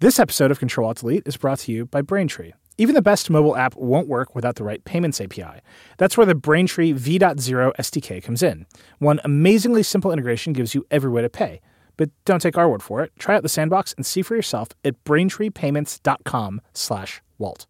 This episode of Control-Alt-Delete is brought to you by Braintree. Even the best mobile app won't work without the right payments API. That's where the Braintree V.0 SDK comes in. One amazingly simple integration gives you every way to pay. But don't take our word for it. Try out the sandbox and see for yourself at braintreepayments.com/Walt.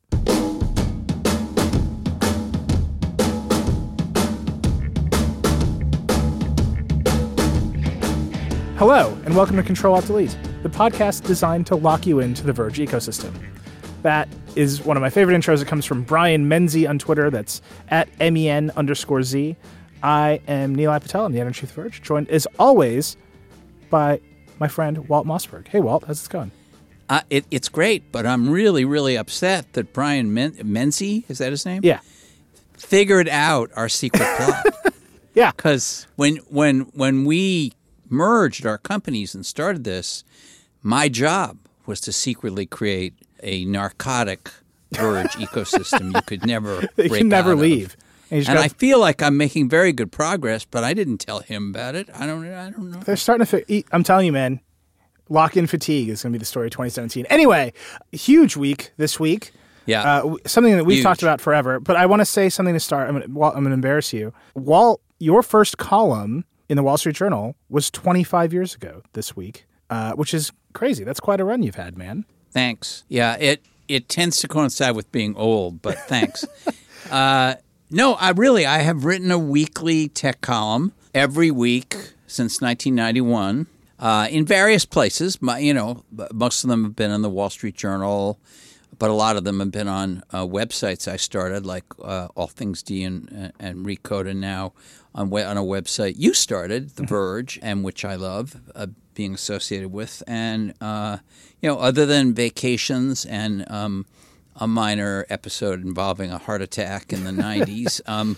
Hello, and welcome to Control-Alt-Delete, the podcast designed to lock you into the Verge ecosystem. That is one of my favorite intros. It comes from Brian Menzie on Twitter. That's at MEN_Z. I am Nilay Patel. I'm the editor-in-chief of Verge, joined as always by my friend Walt Mossberg. Hey, Walt, how's it going? It's great, but I'm really, really upset that Brian Menzie, is that his name? Yeah. Figured out our secret plot. Yeah. Because when we merged our companies and started this, my job was to secretly create a narcotic Verge ecosystem you could never break You can never out leave. Of. And I feel like I'm making very good progress, but I didn't tell him about it. I don't know. They're starting to I'm telling you, man, lock-in fatigue is going to be the story of 2017. Anyway, huge week this week. Yeah. Something that we've talked about forever. But I want to say something to start. I'm going to embarrass you. Walt, your first column in the Wall Street Journal was 25 years ago this week, which is crazy. That's quite a run you've had, man. Thanks. Yeah, it tends to coincide with being old, but thanks. No, I have written a weekly tech column every week since 1991 in various places. Most of them have been in the Wall Street Journal, but a lot of them have been on websites I started, like All Things D and Recode, and now on a website you started, The Verge, and which I love being associated with. And, other than vacations and a minor episode involving a heart attack in the 90s,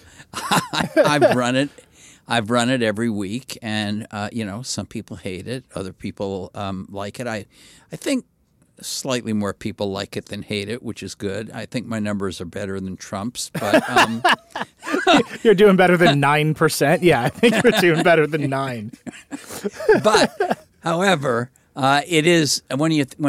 I've run it every week. And, some people hate it. Other people like it. I think slightly more people like it than hate it, which is good. I think my numbers are better than Trump's, but you're doing better than 9%. Yeah, I think you're doing better than 9. But, however, it is when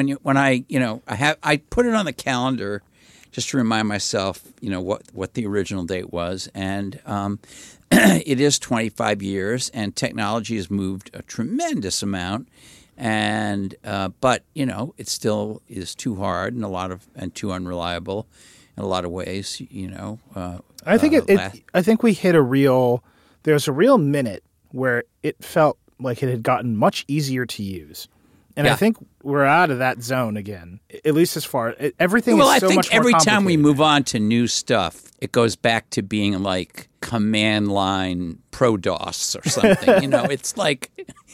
I put it on the calendar just to remind myself, what the original date was, and it is 25 years, and technology has moved a tremendous amount. And but it still is too hard and too unreliable in a lot of ways. I think I think we hit there's a real minute where it felt like it had gotten much easier to use, and I think we're out of that zone again. At least as far everything. Well, is so much more complicated. Every time we move on to new stuff, it goes back to being like command line pro DOS or something. It's like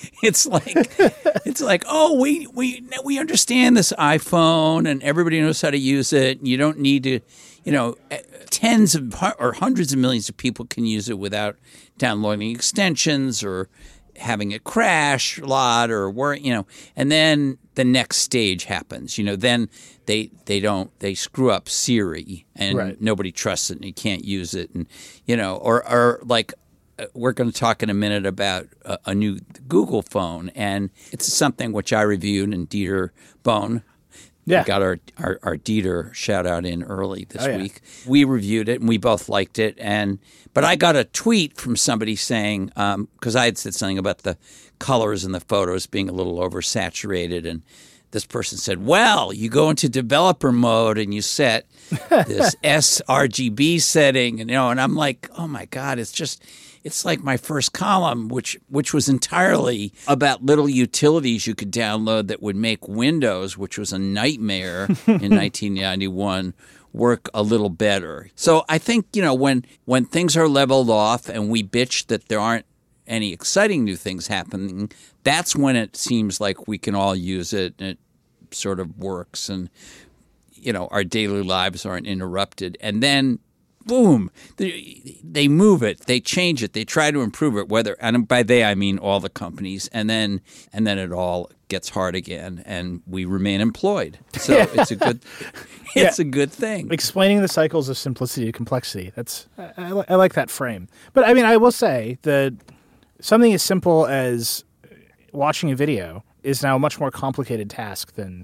oh, we understand this iPhone and everybody knows how to use it. You don't need to, tens of or hundreds of millions of people can use it without downloading extensions or having it crash a lot or and then the next stage happens. Then they screw up Siri and nobody trusts it and you can't use it, and or like we're going to talk in a minute about a new Google phone, and it's something which I reviewed, and Dieter Bohn. Yeah. We got our Dieter shout out in early this week. We reviewed it and we both liked it. But I got a tweet from somebody saying, because I had said something about the colors in the photos being a little oversaturated. And this person said, well, you go into developer mode and you set this sRGB setting. And I'm like, oh my God, it's like my first column, which was entirely about little utilities you could download that would make Windows, which was a nightmare in 1991, work a little better. So I think, when things are leveled off and we bitch that there aren't any exciting new things happening, that's when it seems like we can all use it and it sort of works and, our daily lives aren't interrupted. And then boom, they move it, they change it, they try to improve it. And by they I mean all the companies, and then it all gets hard again, and we remain employed. So it's a good thing. Explaining the cycles of simplicity to complexity. I like that frame. But I mean, I will say that something as simple as watching a video is now a much more complicated task than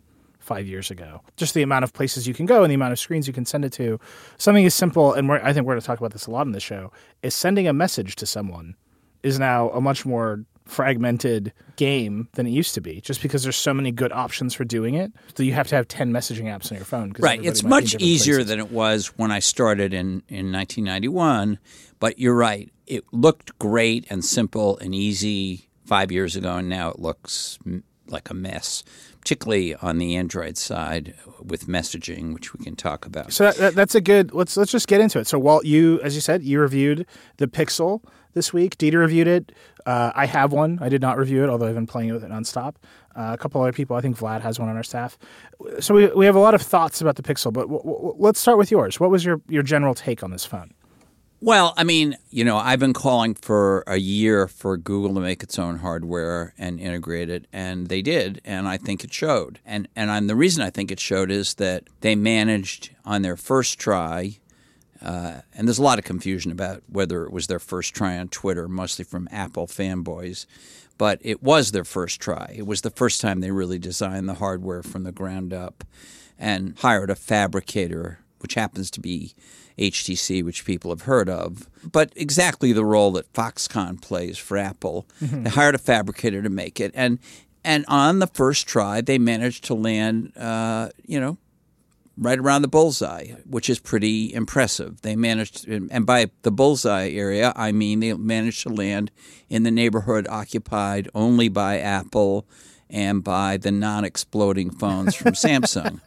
5 years ago. Just the amount of places you can go and the amount of screens you can send it to. Something as simple, and I think we're going to talk about this a lot in the show, is sending a message to someone is now a much more fragmented game than it used to be, just because there's so many good options for doing it. So you have to have 10 messaging apps on your phone. Right. It's much easier than it was when I started in 1991. But you're right. It looked great and simple and easy 5 years ago, and now it looks like a mess, particularly on the Android side with messaging, which we can talk about. So that's a good – let's just get into it. So Walt, as you said, you reviewed the Pixel this week. Dieter reviewed it. I have one. I did not review it, although I've been playing with it nonstop. A couple other people. I think Vlad has one on our staff. So we have a lot of thoughts about the Pixel, but let's start with yours. What was your general take on this phone? Well, I mean, I've been calling for a year for Google to make its own hardware and integrate it, and they did, and I think it showed. And the reason I think it showed is that they managed on their first try. And there's a lot of confusion about whether it was their first try on Twitter, mostly from Apple fanboys. But it was their first try. It was the first time they really designed the hardware from the ground up and hired a fabricator, which happens to be HTC, which people have heard of. But exactly the role that Foxconn plays for Apple. Mm-hmm. They hired a fabricator to make it. And on the first try, they managed to land, right around the bullseye, which is pretty impressive. They managed, and by the bullseye area, I mean they managed to land in the neighborhood occupied only by Apple and by the non-exploding phones from Samsung.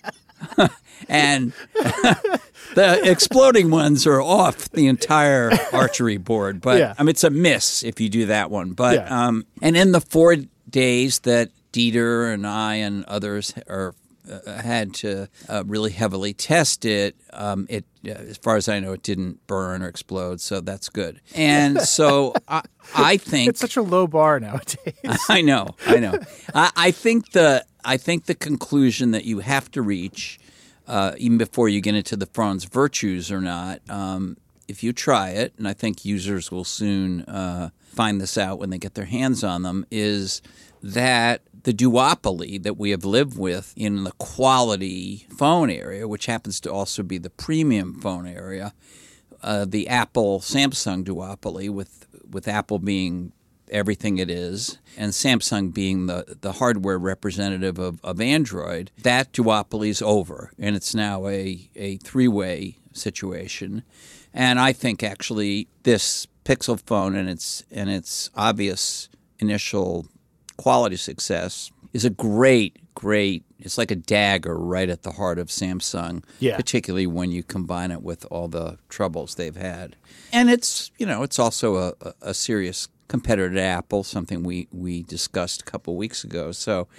And the exploding ones are off the entire archery board. But I mean, it's a miss if you do that one. But and in the 4 days that Dieter and I and others had to really heavily test it. As far as I know, it didn't burn or explode, so that's good. And so I think it's such a low bar nowadays. I know. I think the conclusion that you have to reach, even before you get into the phone's virtues or not, if you try it, and I think users will soon find this out when they get their hands on them, is that the duopoly that we have lived with in the quality phone area, which happens to also be the premium phone area, the Apple-Samsung duopoly, with Apple being everything it is and Samsung being the hardware representative of Android, that duopoly is over, and it's now a three-way situation. And I think actually this Pixel phone and its obvious initial quality success is a great, it's like a dagger right at the heart of Samsung, particularly when you combine it with all the troubles they've had. And it's also a serious competitor to Apple, something we discussed a couple weeks ago. So,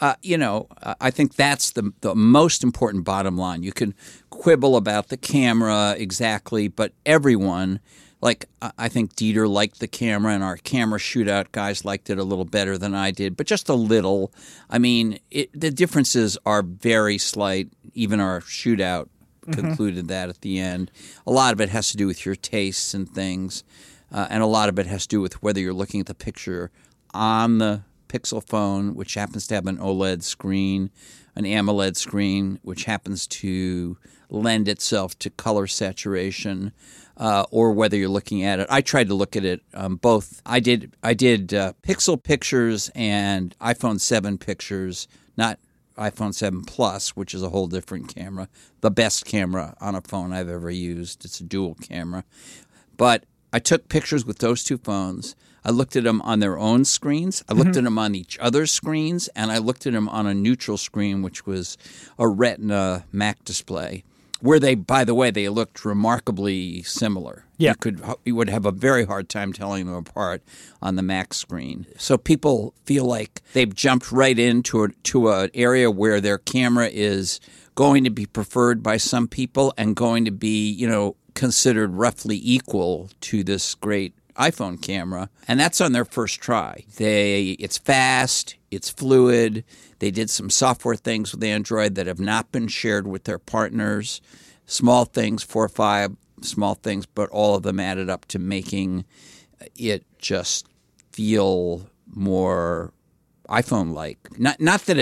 I think that's the most important bottom line. You can quibble about the camera exactly, but everyone – I think Dieter liked the camera, and our camera shootout guys liked it a little better than I did, but just a little. I mean, the differences are very slight. Even our shootout concluded that at the end. A lot of it has to do with your tastes and things, and a lot of it has to do with whether you're looking at the picture on the Pixel phone, which happens to have an OLED screen, an AMOLED screen, which happens to lend itself to color saturation, or whether you're looking at it. I tried to look at it both. I did Pixel pictures and iPhone 7 pictures, not iPhone 7 Plus, which is a whole different camera, the best camera on a phone I've ever used. It's a dual camera. But I took pictures with those two phones. I looked at them on their own screens. I looked at them on each other's screens, and I looked at them on a neutral screen, which was a Retina Mac display, where by the way, they looked remarkably similar. Yeah. You would have a very hard time telling them apart on the Mac screen. So people feel like they've jumped right into an area where their camera is going to be preferred by some people and going to be, considered roughly equal to this great iPhone camera, and that's on their first try. It's fast, it's fluid. They did some software things with Android that have not been shared with their partners. Small things, 4 or 5 small things, but all of them added up to making it just feel more iPhone-like. Not that it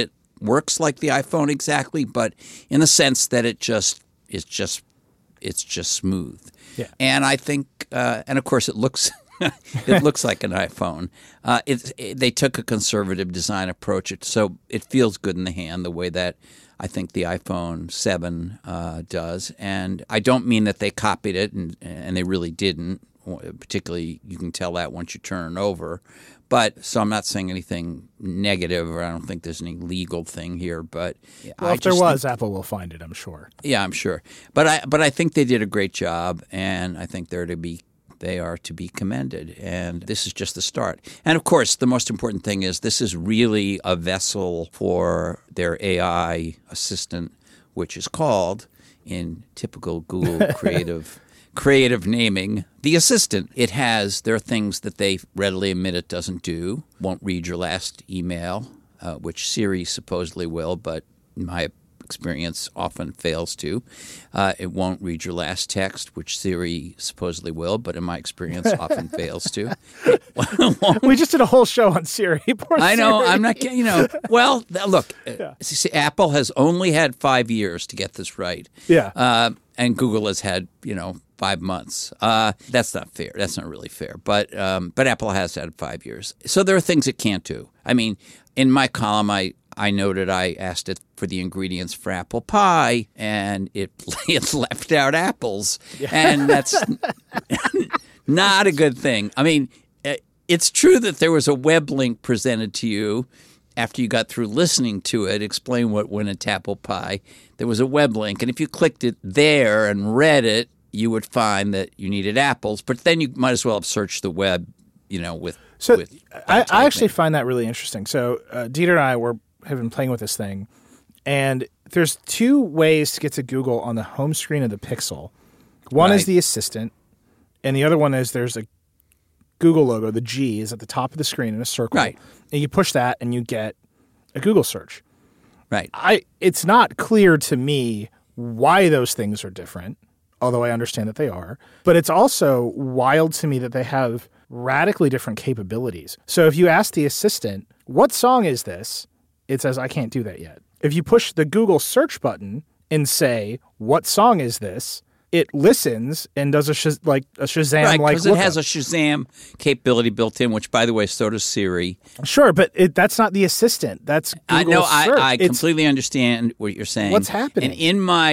works like the iPhone exactly, but in the sense that it's just smooth. Yeah. And I think, and of course, it looks it looks like an iPhone. They took a conservative design approach, so it feels good in the hand the way that I think the iPhone 7 does. And I don't mean that they copied it, and they really didn't. Particularly, you can tell that once you turn it over. But so I'm not saying anything negative, or I don't think there's any legal thing here. But well, if there was, Apple will find it, I'm sure. Yeah, I'm sure. But I think they did a great job, and I think they are to be commended. And this is just the start. And of course, the most important thing is this is really a vessel for their AI assistant, which is called, in typical Google creative naming, the assistant. There are things that they readily admit it doesn't do. Won't read your last email, which Siri supposedly will, but in my experience often fails to. It won't read your last text, which Siri supposedly will, but in my experience often fails to. We just did a whole show on Siri. Poor I know. Siri. I'm not. Well, look. See, Apple has only had 5 years to get this right. Yeah. And Google has had 5 months. That's not fair. That's not really fair. But Apple has had 5 years. So there are things it can't do. I mean, in my column, I noted I asked it for the ingredients for apple pie, and it left out apples, and that's not a good thing. I mean, it's true that there was a web link presented to you after you got through listening to it, explain what went into apple pie. There was a web link, and if you clicked it there and read it, you would find that you needed apples. But then you might as well have searched the web, with. So I actually find that really interesting. So Dieter and I have been playing with this thing, and there's two ways to get to Google on the home screen of the Pixel. One is the assistant, and the other one is there's a Google logo. The G is at the top of the screen in a circle. Right. And you push that, and you get a Google search. Right. It's not clear to me why those things are different, although I understand that they are. But it's also wild to me that they have radically different capabilities. So if you ask the assistant, what song is this? It says, I can't do that yet. If you push the Google search button and say, what song is this? It listens and does a Shazam-like right, because it has lookup. a Shazam capability built in, which, by the way, so does Siri. Sure, but that's not the assistant. That's Google search. I completely understand what you're saying. What's happening? And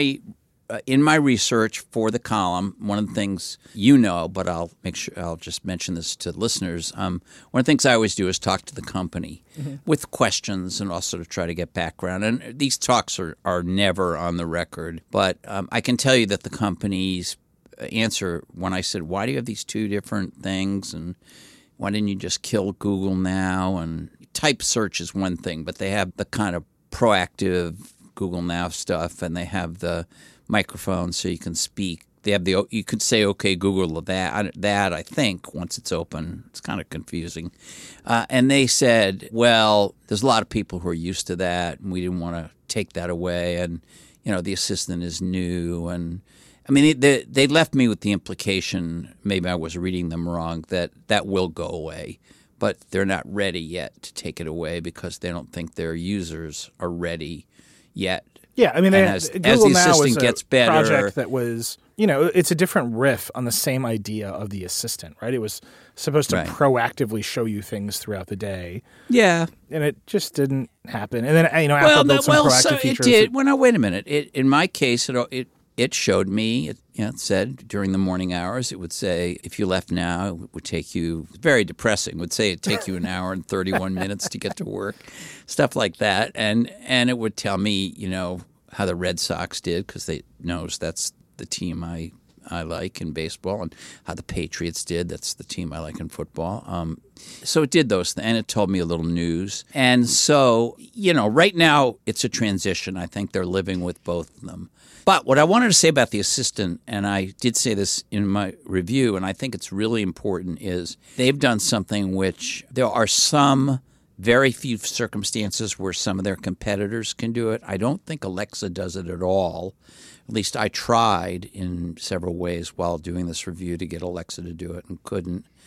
in my research for the column, one of the things but I'll just mention this to listeners. One of the things I always do is talk to the company with questions and also to try to get background. And these talks are never on the record. But I can tell you that the company's answer when I said, why do you have these two different things? And why didn't you just kill Google now? And type search is one thing, but they have the kind of proactive Google Now stuff, and they have the microphone so you can speak. They have you could say, okay, Google that, I think, once it's open. It's kind of confusing. And they said, well, there's a lot of people who are used to that, and we didn't want to take that away. And, the assistant is new. And, I mean, they left me with the implication, maybe I was reading them wrong, that will go away. But they're not ready yet to take it away because they don't think their users are ready yet. Yeah, I mean, Google Now was a better, project that was, it's a different riff on the same idea of the assistant, right? It was supposed to proactively show you things throughout the day. Yeah. And it just didn't happen. And then, Apple built some proactive features. It did. Well, now, wait a minute. In my case, it showed me, it said during the morning hours, it would say, if you left now, it would take you, very depressing, would say it'd take you an hour and 31 minutes to get to work, stuff like that. And it would tell me, how the Red Sox did, because they knows that's the team I like in baseball, and how the Patriots did. That's the team I like in football. So it did those things, and it told me a little news. And so, right now it's a transition. I think they're living with both of them. But what I wanted to say about the assistant, and I did say this in my review, and I think it's really important, is they've done something which there are some very few circumstances where some of their competitors can do it. I don't think Alexa does it at all. At least I tried in several ways while doing this review to get Alexa to do it and couldn't.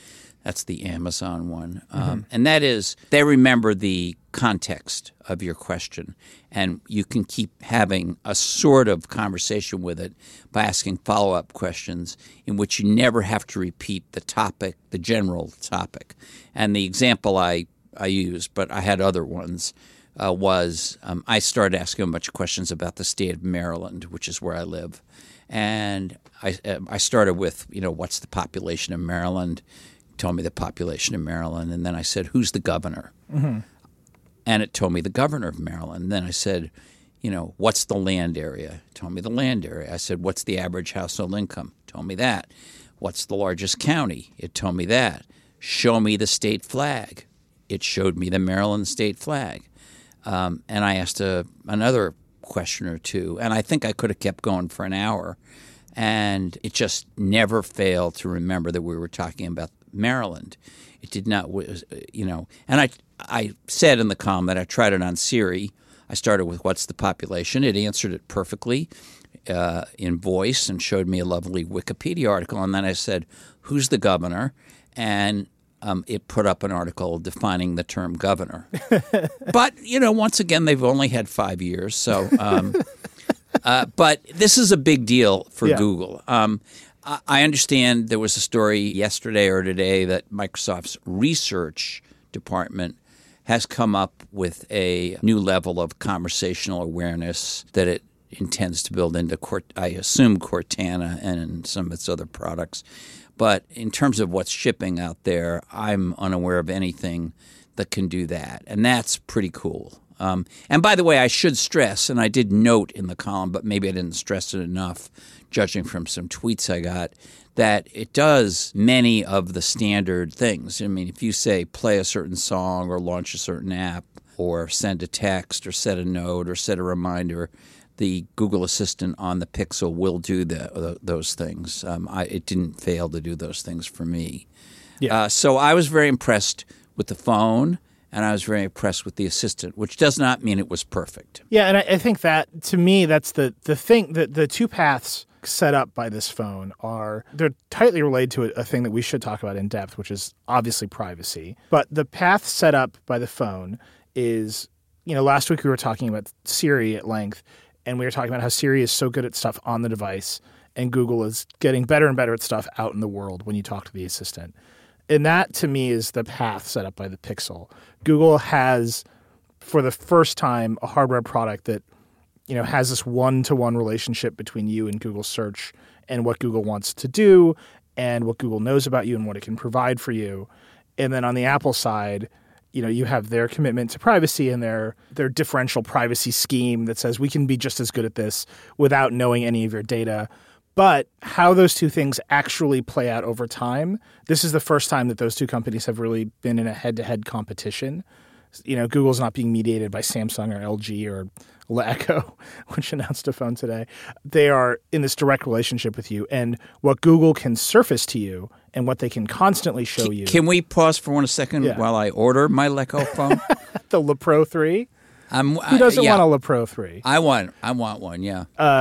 That's the Amazon one. And that is, they remember the context of your question, and you can keep having a sort of conversation with it by asking follow-up questions in which you never have to repeat the topic, the general topic. And the example I used, but I had other ones, was I started asking a bunch of questions about the state of Maryland, which is where I live. And I started with, what's the population of Maryland? Told me the population of Maryland. And then I said, who's the governor? Mm-hmm. And it told me the governor of Maryland. And then I said, what's the land area? It told me the land area. I said, what's the average household income? It told me that. What's the largest county? It told me that. Show me the state flag. It showed me the Maryland state flag. And I asked another question or two, and I think I could have kept going for an hour. And it just never failed to remember that we were talking about Maryland. It did not, and I said in the column that I tried it on Siri. I started with what's the population. It answered it perfectly in voice and showed me a lovely Wikipedia article. And then I said, who's the governor? And it put up an article defining the term governor. But, once again, they've only had 5 years. So, but this is a big deal for Google. I understand there was a story yesterday or today that Microsoft's research department has come up with a new level of conversational awareness that it intends to build into, I assume, Cortana and some of its other products. But in terms of what's shipping out there, I'm unaware of anything that can do that. And that's pretty cool. And by the way, I should stress, and I did note in the column, but maybe I didn't stress it enough, judging from some tweets I got, that it does many of the standard things. I mean, if you say play a certain song or launch a certain app or send a text or set a note or set a reminder, the Google Assistant on the Pixel will do those things. It didn't fail to do those things for me. Yeah. So I was very impressed with the phone, and I was very impressed with the Assistant, which does not mean it was perfect. Yeah, and I think that, to me, that's the thing. The two paths set up by this phone they're tightly related to a thing that we should talk about in depth, which is obviously privacy. But the path set up by the phone is, last week we were talking about Siri at length, and we were talking about how Siri is so good at stuff on the device, and Google is getting better and better at stuff out in the world when you talk to the Assistant. And that, to me, is the path set up by the Pixel. Google has, for the first time, a hardware product that, has this one-to-one relationship between you and Google Search and what Google wants to do and what Google knows about you and what it can provide for you. And then on the Apple side, you have their commitment to privacy and their differential privacy scheme that says we can be just as good at this without knowing any of your data. But how those two things actually play out over time, this is the first time that those two companies have really been in a head-to-head competition. Google's not being mediated by Samsung or LG or Echo, which announced a phone today. They are in this direct relationship with you. And what Google can surface to you and what they can constantly show you. Can we pause for 1 second while I order my Echo phone? The Le Pro 3? Who doesn't want a Le Pro 3? I want one, yeah.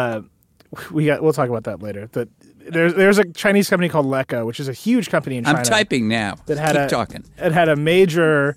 We'll talk about that later. There's a Chinese company called Leco, which is a huge company in China. I'm typing now. Keep talking. It had a major.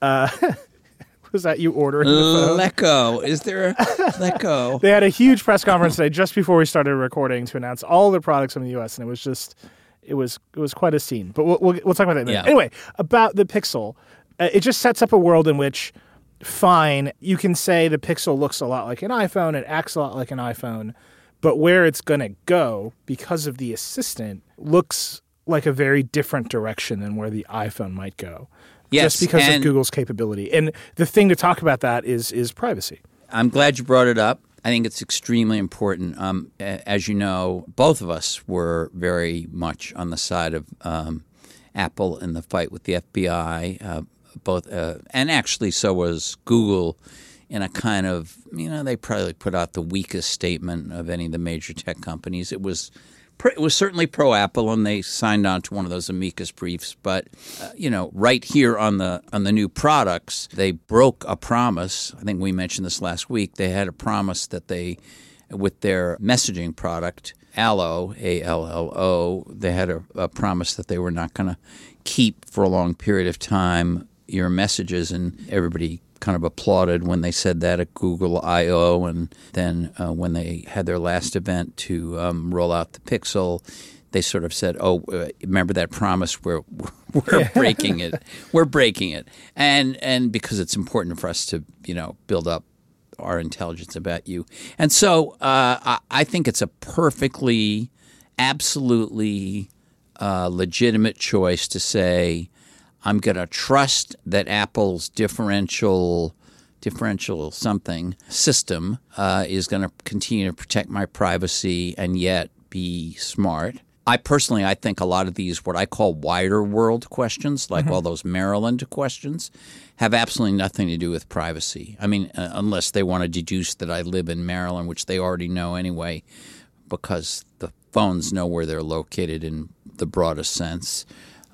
Was that you ordering the phone? Leco. Is there a Leco? They had a huge press conference today just before we started recording to announce all their products in the U.S. and it was quite a scene. But we'll talk about that in a minute. Yeah. Anyway, about the Pixel, it just sets up a world in which, fine, you can say the Pixel looks a lot like an iPhone, it acts a lot like an iPhone. But where it's going to go, because of the Assistant, looks like a very different direction than where the iPhone might go. Yes, just because of Google's capability. And the thing to talk about that is privacy. I'm glad you brought it up. I think it's extremely important. As you know, both of us were very much on the side of Apple in the fight with the FBI. And actually so was Google in a kind of, they probably put out the weakest statement of any of the major tech companies. It was certainly pro-Apple, and they signed on to one of those amicus briefs. But, right here on the new products, they broke a promise. I think we mentioned this last week. They had a promise that with their messaging product, Allo, A-L-L-O, they had a promise that they were not going to keep for a long period of time your messages, and everybody kind of applauded when they said that at Google I/O, and then when they had their last event to roll out the Pixel, they sort of said, "Oh, remember that promise? We're breaking it. We're breaking it," and because it's important for us to build up our intelligence about you, and so I think it's a perfectly, absolutely legitimate choice to say, I'm going to trust that Apple's differential something system is going to continue to protect my privacy and yet be smart. I think a lot of these, what I call wider world questions, like all those Maryland questions, have absolutely nothing to do with privacy. I mean, unless they want to deduce that I live in Maryland, which they already know anyway, because the phones know where they're located in the broadest sense.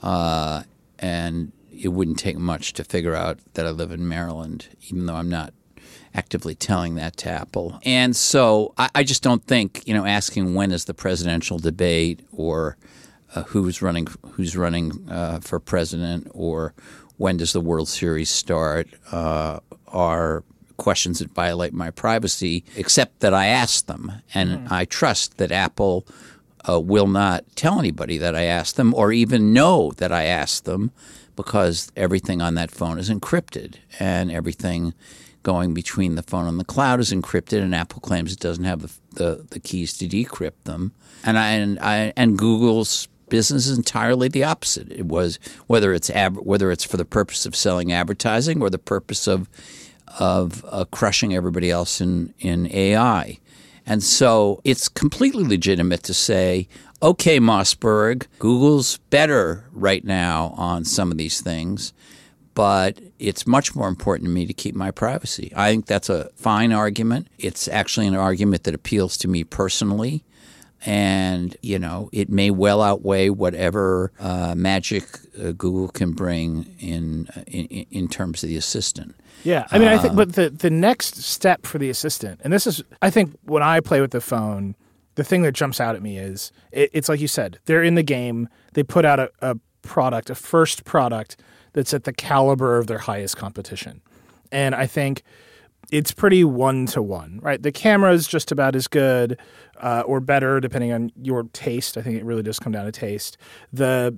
And it wouldn't take much to figure out that I live in Maryland, even though I'm not actively telling that to Apple. And so I just don't think, asking when is the presidential debate, or who's running for president, or when does the World Series start, are questions that violate my privacy, except that I asked them. And I trust that Apple will not tell anybody that I asked them, or even know that I asked them, because everything on that phone is encrypted, and everything going between the phone and the cloud is encrypted, and Apple claims it doesn't have the keys to decrypt them. And Google's business is entirely the opposite. It was whether it's for the purpose of selling advertising or the purpose of crushing everybody else in AI. And so it's completely legitimate to say, okay, Mossberg, Google's better right now on some of these things, but it's much more important to me to keep my privacy. I think that's a fine argument. It's actually an argument that appeals to me personally. And, it may well outweigh whatever magic Google can bring in terms of the assistant. Yeah, I mean, I think, but the next step for the assistant, and this is, I think, when I play with the phone, the thing that jumps out at me is, it's like you said, they're in the game. They put out a product, a first product that's at the caliber of their highest competition, and I think it's pretty one-to-one, right? The camera is just about as good or better, depending on your taste. I think it really does come down to taste. The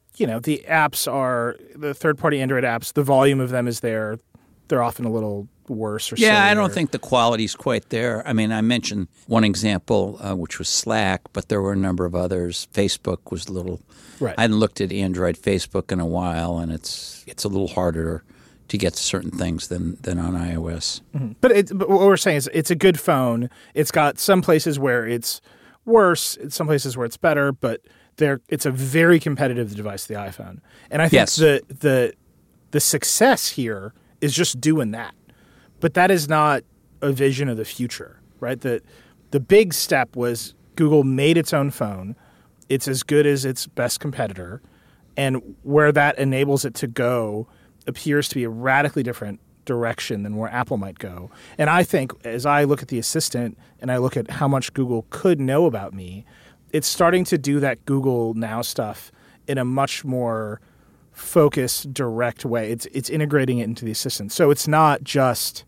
apps are the third-party Android apps. The volume of them is there. They're often a little worse or sillier. I don't think the quality's quite there. I mean, I mentioned one example, which was Slack, but there were a number of others. Facebook was a little right. I hadn't looked at Android Facebook in a while, and it's a little harder to get to certain things than on iOS. Mm-hmm. But what we're saying is it's a good phone. It's got some places where it's worse, some places where it's better, but it's a very competitive device, the iPhone. And I think the success here is just doing that. But that is not a vision of the future, right? The big step was Google made its own phone. It's as good as its best competitor. And where that enables it to go appears to be a radically different direction than where Apple might go. And I think as I look at the Assistant and I look at how much Google could know about me, it's starting to do that Google Now stuff in a much more focused, direct way. It's integrating it into the Assistant. So it's not just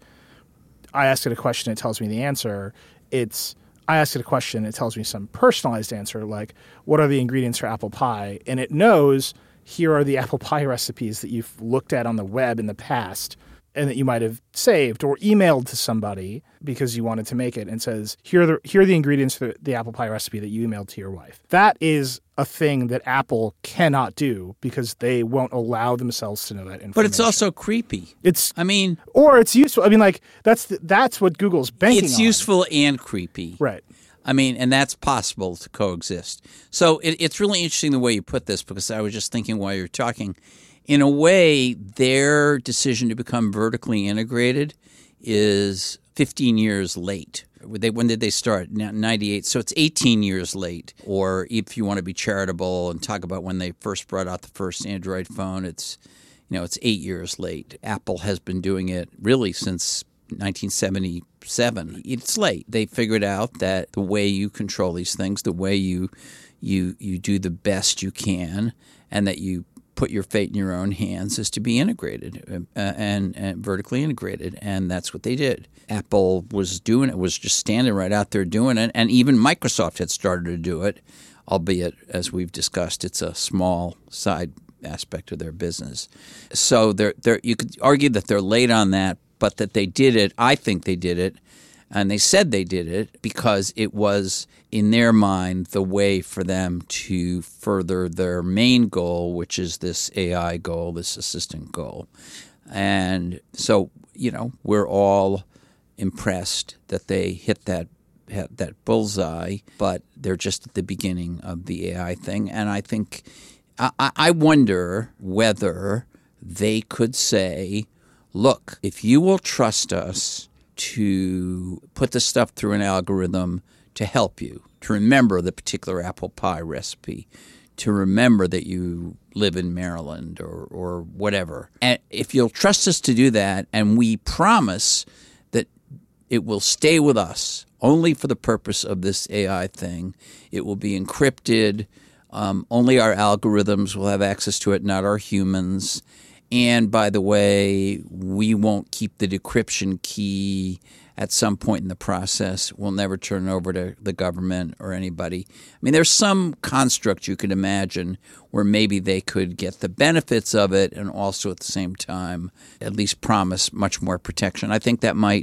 I ask it a question, it tells me the answer. It's I ask it a question, it tells me some personalized answer, like what are the ingredients for apple pie? And it knows here are the apple pie recipes that you've looked at on the web in the past and that you might have saved or emailed to somebody because you wanted to make it, and says, here are the ingredients for the apple pie recipe that you emailed to your wife. That is a thing that Apple cannot do because they won't allow themselves to know that information. But it's also creepy. Or it's useful. I mean, like, that's what Google's banking on. It's useful and creepy. Right. I mean, and that's possible to coexist. So it's really interesting the way you put this, because I was just thinking while you were talking, in a way, their decision to become vertically integrated is 15 years late. When did they start? 98. So it's 18 years late. Or if you want to be charitable and talk about when they first brought out the first Android phone, it's 8 years late. Apple has been doing it really since 1977. It's late. They figured out that the way you control these things, the way you do the best you can, and that you put your fate in your own hands is to be integrated and vertically integrated, and that's what they did. Apple was doing it, was just standing right out there doing it, and even Microsoft had started to do it, albeit, as we've discussed, it's a small side aspect of their business. So you could argue that they're late on that, but that they did it. I think they did it, and they said they did it because it was, in their mind, the way for them to further their main goal, which is this AI goal, this assistant goal. And so, we're all impressed that they hit that bullseye, but they're just at the beginning of the AI thing. And I think I wonder whether they could say, look, if you will trust us to put the stuff through an algorithm to help you, to remember the particular apple pie recipe, to remember that you live in Maryland or whatever. And if you'll trust us to do that, and we promise that it will stay with us only for the purpose of this AI thing, it will be encrypted, only our algorithms will have access to it, not our humans. And by the way, we won't keep the decryption key at some point in the process. We'll never turn it over to the government or anybody. I mean, there's some construct you could imagine where maybe they could get the benefits of it and also at the same time at least promise much more protection. I think that might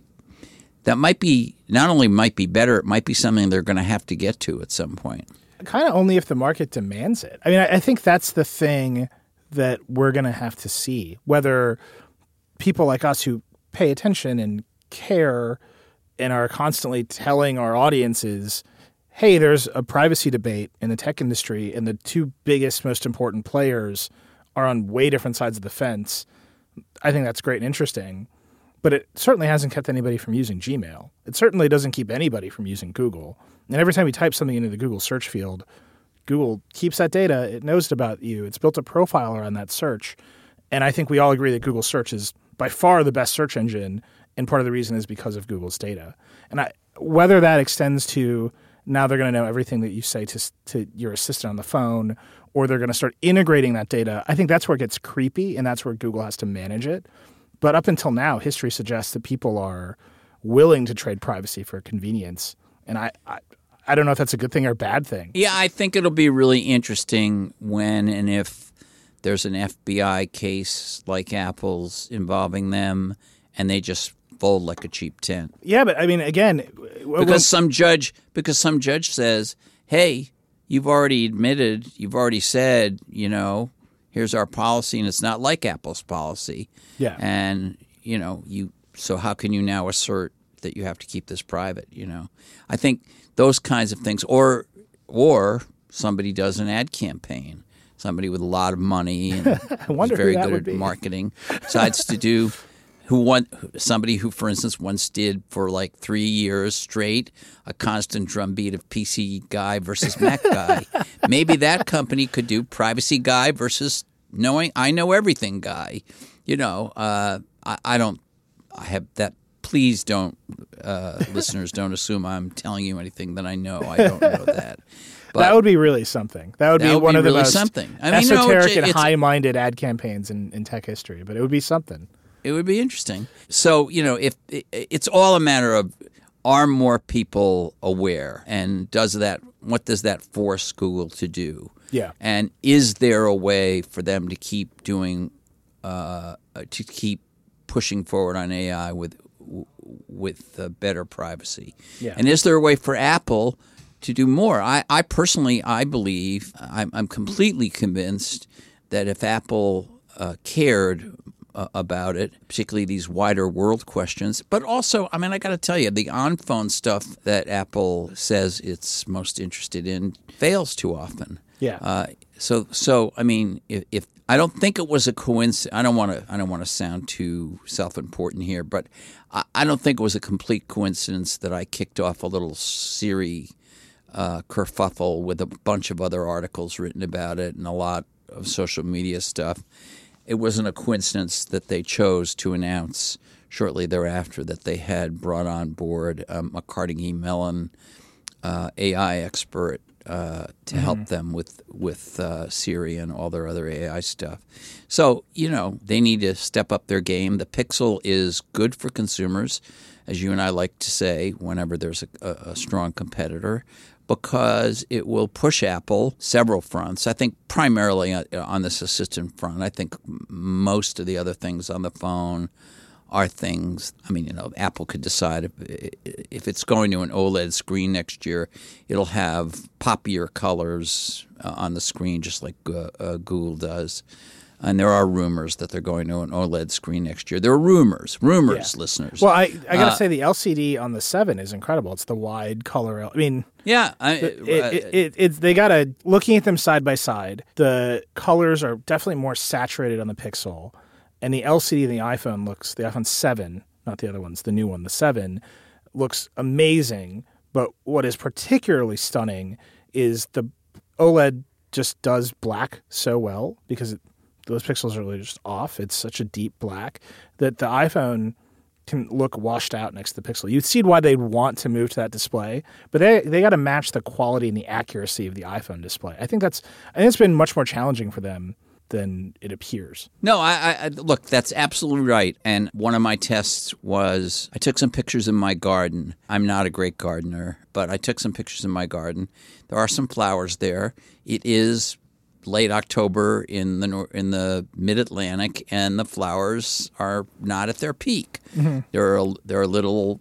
be not only might be better, it might be something they're going to have to get to at some point. Kind of only if the market demands it. I mean, I think that's the thing that we're going to have to see, whether people like us who pay attention and care and are constantly telling our audiences, hey, there's a privacy debate in the tech industry and the two biggest, most important players are on way different sides of the fence. I think that's great and interesting, but it certainly hasn't kept anybody from using Gmail. It certainly doesn't keep anybody from using Google. And every time you type something into the Google search field, Google keeps that data. It knows about you. It's built a profile around that search. And I think we all agree that Google search is by far the best search engine. And part of the reason is because of Google's data. And whether that extends to now they're going to know everything that you say to your assistant on the phone, or they're going to start integrating that data, I think that's where it gets creepy, and that's where Google has to manage it. But up until now, history suggests that people are willing to trade privacy for convenience. And I don't know if that's a good thing or a bad thing. Yeah, I think it'll be really interesting when and if there's an FBI case like Apple's involving them and they just fold like a cheap tent. Yeah, but I mean, again, because some judge says, hey, you've already admitted, you've already said, here's our policy, and it's not like Apple's policy. Yeah. And, so how can you now assert that you have to keep this private, I think those kinds of things, or somebody does an ad campaign, somebody with a lot of money and is very good at marketing, decides to do somebody who, for instance, once did for like 3 years straight a constant drumbeat of PC guy versus Mac guy. Maybe that company could do privacy guy versus I know everything guy. I have that. Please don't, listeners, don't assume I'm telling you anything that I know. I don't know that. But that would be really something. That would be one of the most esoteric and high-minded ad campaigns in tech history. But it would be something. It would be interesting. So, if it's all a matter of, are more people aware, and what does that force Google to do? Yeah. And is there a way for them to keep doing, to keep pushing forward on AI with better privacy? Yeah. And is there a way for Apple to do more? I personally, I believe, I'm completely convinced that if Apple cared about it, particularly these wider world questions, but also, I got to tell you, the on-phone stuff that Apple says it's most interested in fails too often. Yeah. So if I don't think it was a coincidence. I don't want to sound too self-important here, but I don't think it was a complete coincidence that I kicked off a little Siri kerfuffle with a bunch of other articles written about it and a lot of social media stuff. It wasn't a coincidence that they chose to announce shortly thereafter that they had brought on board a Carnegie Mellon AI expert to help them with Siri and all their other AI stuff. So, they need to step up their game. The Pixel is good for consumers, as you and I like to say whenever there's a strong competitor, because it will push Apple several fronts. I think primarily on this assistant front. I think most of the other things on the phone are things, Apple could decide if it's going to an OLED screen next year, it'll have poppier colors on the screen just like Google does. And there are rumors that they're going to an OLED screen next year. There are rumors, listeners. Well, I got to say the LCD on the 7 is incredible. It's the wide color. Yeah. They got to, looking at them side by side, the colors are definitely more saturated on the Pixel. And the LCD in the iPhone 7, not the other ones, the new one, the 7, looks amazing. But what is particularly stunning is the OLED just does black so well because those pixels are really just off. It's such a deep black that the iPhone can look washed out next to the Pixel. You'd see why they'd want to move to that display, but they got to match the quality and the accuracy of the iPhone display. I think it's been much more challenging for them than it appears. No, I look, that's absolutely right. And one of my tests was I took some pictures in my garden. I'm not a great gardener, but I took some pictures in my garden. There are some flowers there. It is late October in the Mid-Atlantic, and the flowers are not at their peak. Mm-hmm. There are little,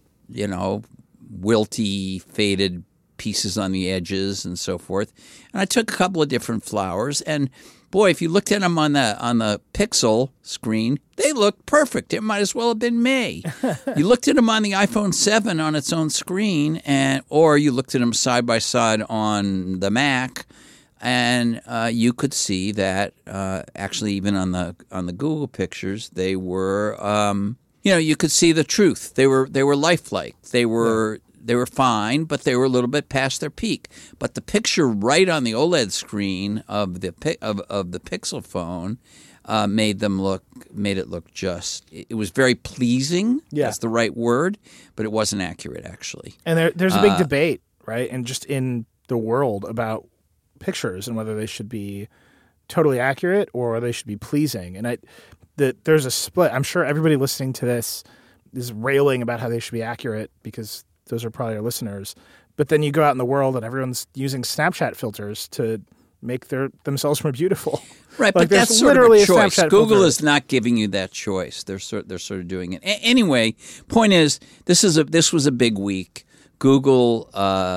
wilty, faded pieces on the edges and so forth. And I took a couple of different flowers, and boy, if you looked at them on the Pixel screen, they looked perfect. It might as well have been May. You looked at them on the iPhone 7 on its own screen, or you looked at them side by side on the Mac, and you could see that actually even on the Google pictures, they were you could see the truth. They were lifelike. They were fine, but they were a little bit past their peak. But the picture right on the OLED screen of the Pixel phone made it look just. It was very pleasing. Yeah. That's the right word, but it wasn't accurate actually. And there's a big debate, right? And just in the world about pictures and whether they should be totally accurate or they should be pleasing. And there's a split. I'm sure everybody listening to this is railing about how they should be accurate because those are probably our listeners. But then you go out in the world and everyone's using Snapchat filters to make themselves more beautiful. Right, but that's literally a choice. Google is not giving you that choice. They're sort of doing it. Anyway, point is, this was a big week. Google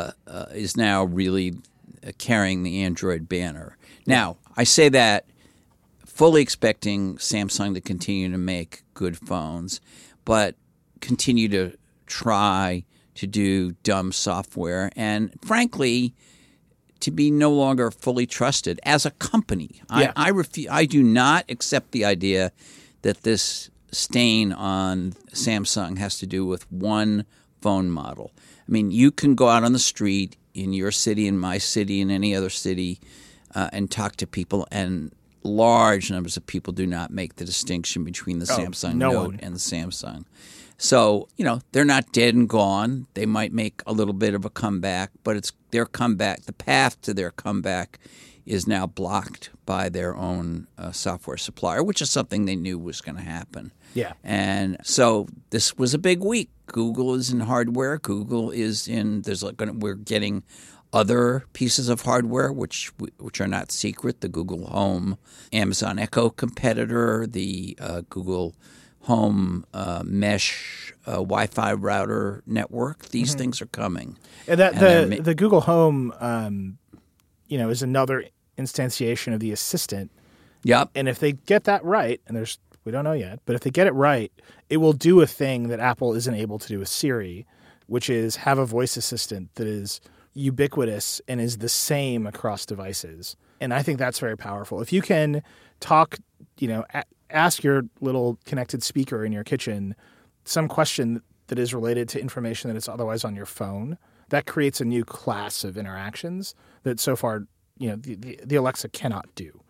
is now really carrying the Android banner. Now, I say that fully expecting Samsung to continue to make good phones, but continue to try to do dumb software and, frankly, to be no longer fully trusted as a company. Yeah. I do not accept the idea that this stain on Samsung has to do with one phone model. I mean, you can go out on the street in your city, in my city, in any other city, and talk to people, and large numbers of people do not make the distinction between the Samsung Note and the Samsung. So, they're not dead and gone. They might make a little bit of a comeback, but it's their comeback. The path to their comeback is now blocked by their own software supplier, which is something they knew was going to happen. Yeah. And so this was a big week. Google is in hardware. Google is in we're getting other pieces of hardware which are not secret. The Google Home, Amazon Echo competitor, the Google Home mesh Wi-Fi router network. These things are coming. And the Google Home is another instantiation of the Assistant. Yep. And if they get that right, and we don't know yet, but if they get it right, it will do a thing that Apple isn't able to do with Siri, which is have a voice assistant that is ubiquitous and is the same across devices. And I think that's very powerful. If you can talk, ask your little connected speaker in your kitchen some question that is related to information that is otherwise on your phone, that creates a new class of interactions that so far, the Alexa cannot do.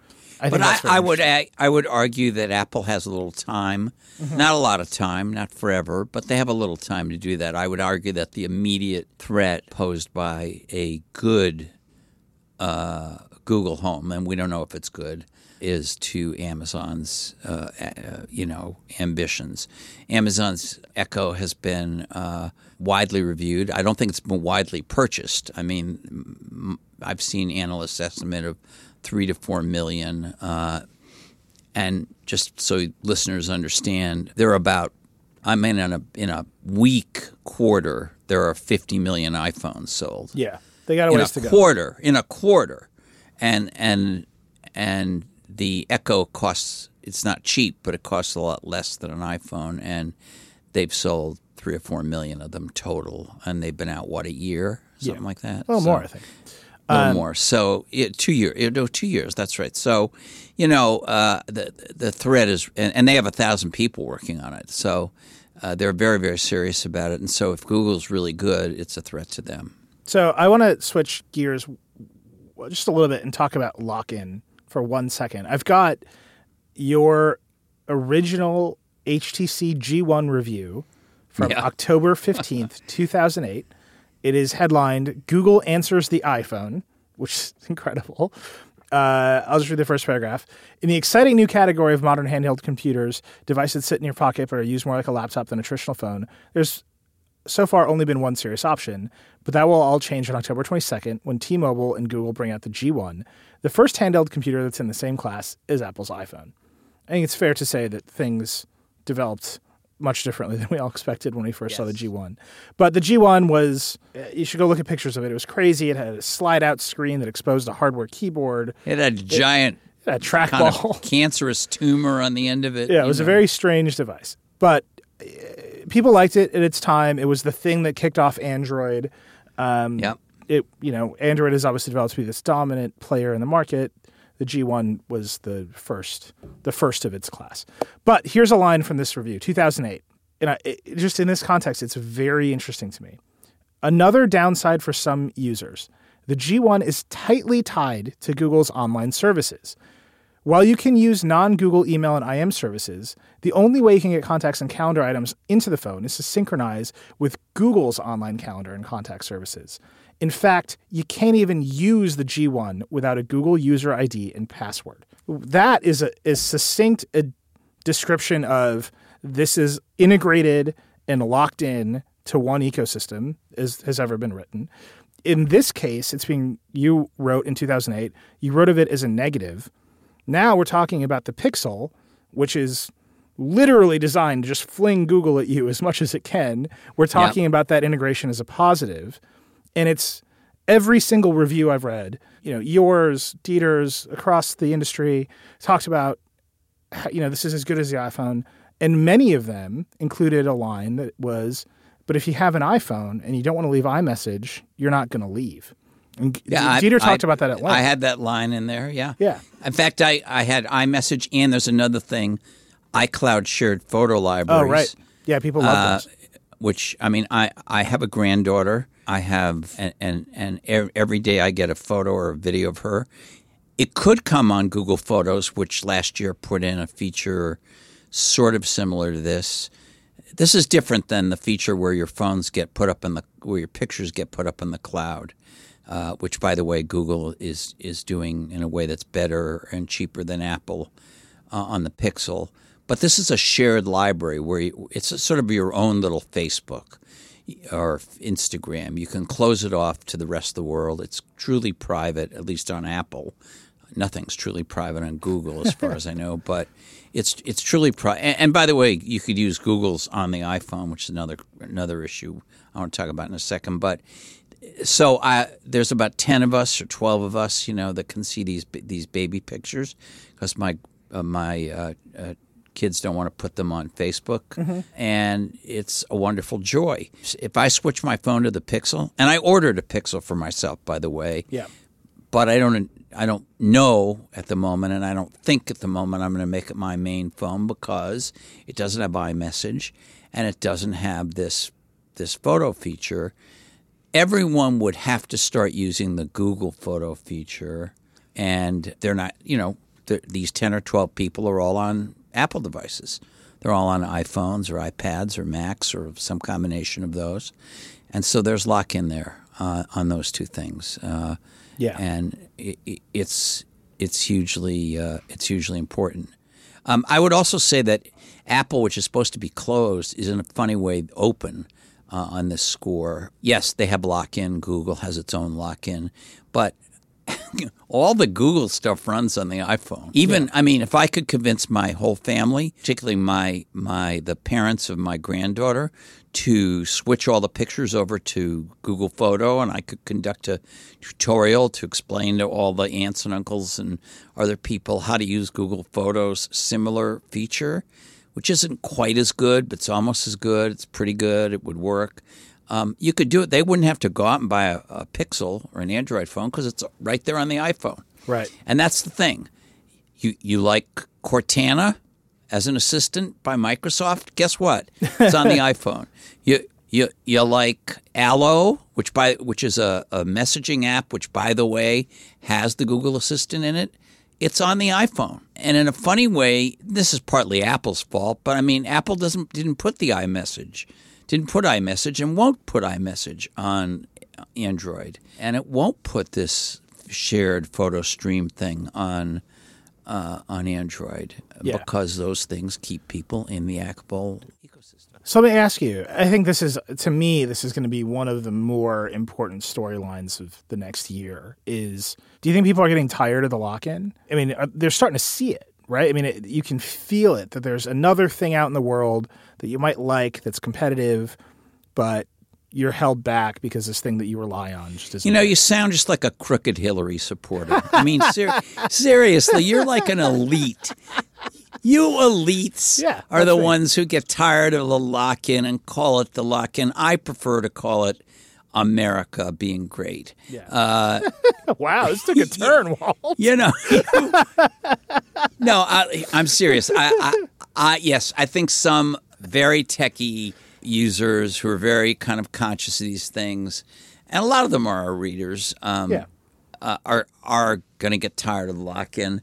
I would argue that Apple has a little time, not a lot of time, not forever, but they have a little time to do that. I would argue that the immediate threat posed by a good Google Home, and we don't know if it's good, is to Amazon's, ambitions. Amazon's Echo has been widely reviewed. I don't think it's been widely purchased. I mean, I've seen analysts' estimate of 3 to 4 million. And just so listeners understand, in a weak quarter, there are 50 million iPhones sold. Yeah, they got a ways to go. In a quarter. And the Echo costs, it's not cheap, but it costs a lot less than an iPhone. And they've sold 3 or 4 million of them total. And they've been out, a year? Something like that? A little more, I think. A little more. So 2 years. 2 years, that's right. So, the threat is – and they have 1,000 people working on it. So they're very, very serious about it. And so if Google's really good, it's a threat to them. So I want to switch gears just a little bit and talk about lock-in for 1 second. I've got your original HTC G1 review from October 15th, 2008. It is headlined, Google Answers the iPhone, which is incredible. I'll just read the first paragraph. In the exciting new category of modern handheld computers, devices that sit in your pocket but are used more like a laptop than a traditional phone, there's so far only been one serious option, but that will all change on October 22nd when T-Mobile and Google bring out the G1. The first handheld computer that's in the same class is Apple's iPhone. I think it's fair to say that things developed much differently than we all expected when we first saw the G1. But the G1 was, you should go look at pictures of it. It was crazy. It had a slide-out screen that exposed a hardware keyboard. It had a giant trackball. Cancerous tumor on the end of it. Yeah, it was a very strange device. But people liked it at its time. It was the thing that kicked off Android. Android has obviously developed to be this dominant player in the market. The G1 was the first of its class. But here's a line from this review, 2008. And just in this context, it's very interesting to me. Another downside for some users, the G1 is tightly tied to Google's online services. While you can use non-Google email and IM services, the only way you can get contacts and calendar items into the phone is to synchronize with Google's online calendar and contact services. In fact, you can't even use the G1 without a Google user ID and password. That is succinct a description of this is integrated and locked in to one ecosystem as has ever been written. In this case, you wrote in 2008, you wrote of it as a negative. Now we're talking about the Pixel, which is literally designed to just fling Google at you as much as it can. We're talking about that integration as a positive. And it's every single review I've read, yours, Dieter's, across the industry, talked about, this is as good as the iPhone. And many of them included a line that was, but if you have an iPhone and you don't want to leave iMessage, you're not going to leave. And Dieter talked about that at length. I had that line in there, yeah. Yeah. In fact, I had iMessage, and there's another thing, iCloud shared photo libraries. Oh, right. Yeah, people love those. Which, I have a granddaughter. I have, and every day I get a photo or a video of her. It could come on Google Photos, which last year put in a feature sort of similar to this. This is different than the feature where your phones get put up where your pictures get put up in the cloud, which, by the way, Google is doing in a way that's better and cheaper than Apple on the Pixel. But this is a shared library where it's sort of your own little Facebook or Instagram. You can close it off to the rest of the world. It's truly private, at least on Apple. Nothing's truly private on Google as far as I know, but it's truly private. And by the way, you could use Google's on the iPhone, which is another issue I want to talk about in a second. But so there's about 10 of us or 12 of us, that can see these baby pictures because my kids don't want to put them on Facebook, and it's a wonderful joy. If I switch my phone to the Pixel, and I ordered a Pixel for myself, by the way, but I don't know at the moment, and I don't think at the moment I'm going to make it my main phone because it doesn't have iMessage, and it doesn't have this photo feature. Everyone would have to start using the Google photo feature, and they're not, these 10 or 12 people are all on Apple devices. They're all on iPhones or iPads or Macs or some combination of those. And so there's lock-in there. on those two things. And it's hugely important. I would also say that Apple, which is supposed to be closed, is in a funny way open on this score. Yes, they have lock-in. Google has its own lock-in, but all the Google stuff runs on the iPhone. Even, I mean, if I could convince my whole family, particularly the parents of my granddaughter, to switch all the pictures over to Google Photo, and I could conduct a tutorial to explain to all the aunts and uncles and other people how to use Google Photos' similar feature, which isn't quite as good, but it's almost as good. It's pretty good. It would work. You could do it. They wouldn't have to go out and buy a Pixel or an Android phone because it's right there on the iPhone. Right. And that's the thing. You like Cortana as an assistant by Microsoft? Guess what? It's on the iPhone. You like Allo, which is a messaging app, which, by the way, has the Google Assistant in it. It's on the iPhone. And in a funny way, this is partly Apple's fault, but I mean, Apple didn't put iMessage and won't put iMessage on Android. And it won't put this shared photo stream thing on Android because those things keep people in the Apple ecosystem. So let me ask you, I think this is going to be one of the more important storylines of the next year is, do you think people are getting tired of the lock-in? I mean, they're starting to see it, right? I mean, you can feel it, that there's another thing out in the world that you might like that's competitive, but you're held back because this thing that you rely on just isn't. You sound just like a crooked Hillary supporter. I mean, seriously, you're like an elite. You elites are the ones who get tired of the lock-in and call it the lock-in. I prefer to call it America being great. Yeah. Wow, this took a turn, Walt. No, I'm serious. Yes, I think some very techie users who are very kind of conscious of these things, and a lot of them are our readers, are going to get tired of the lock-in.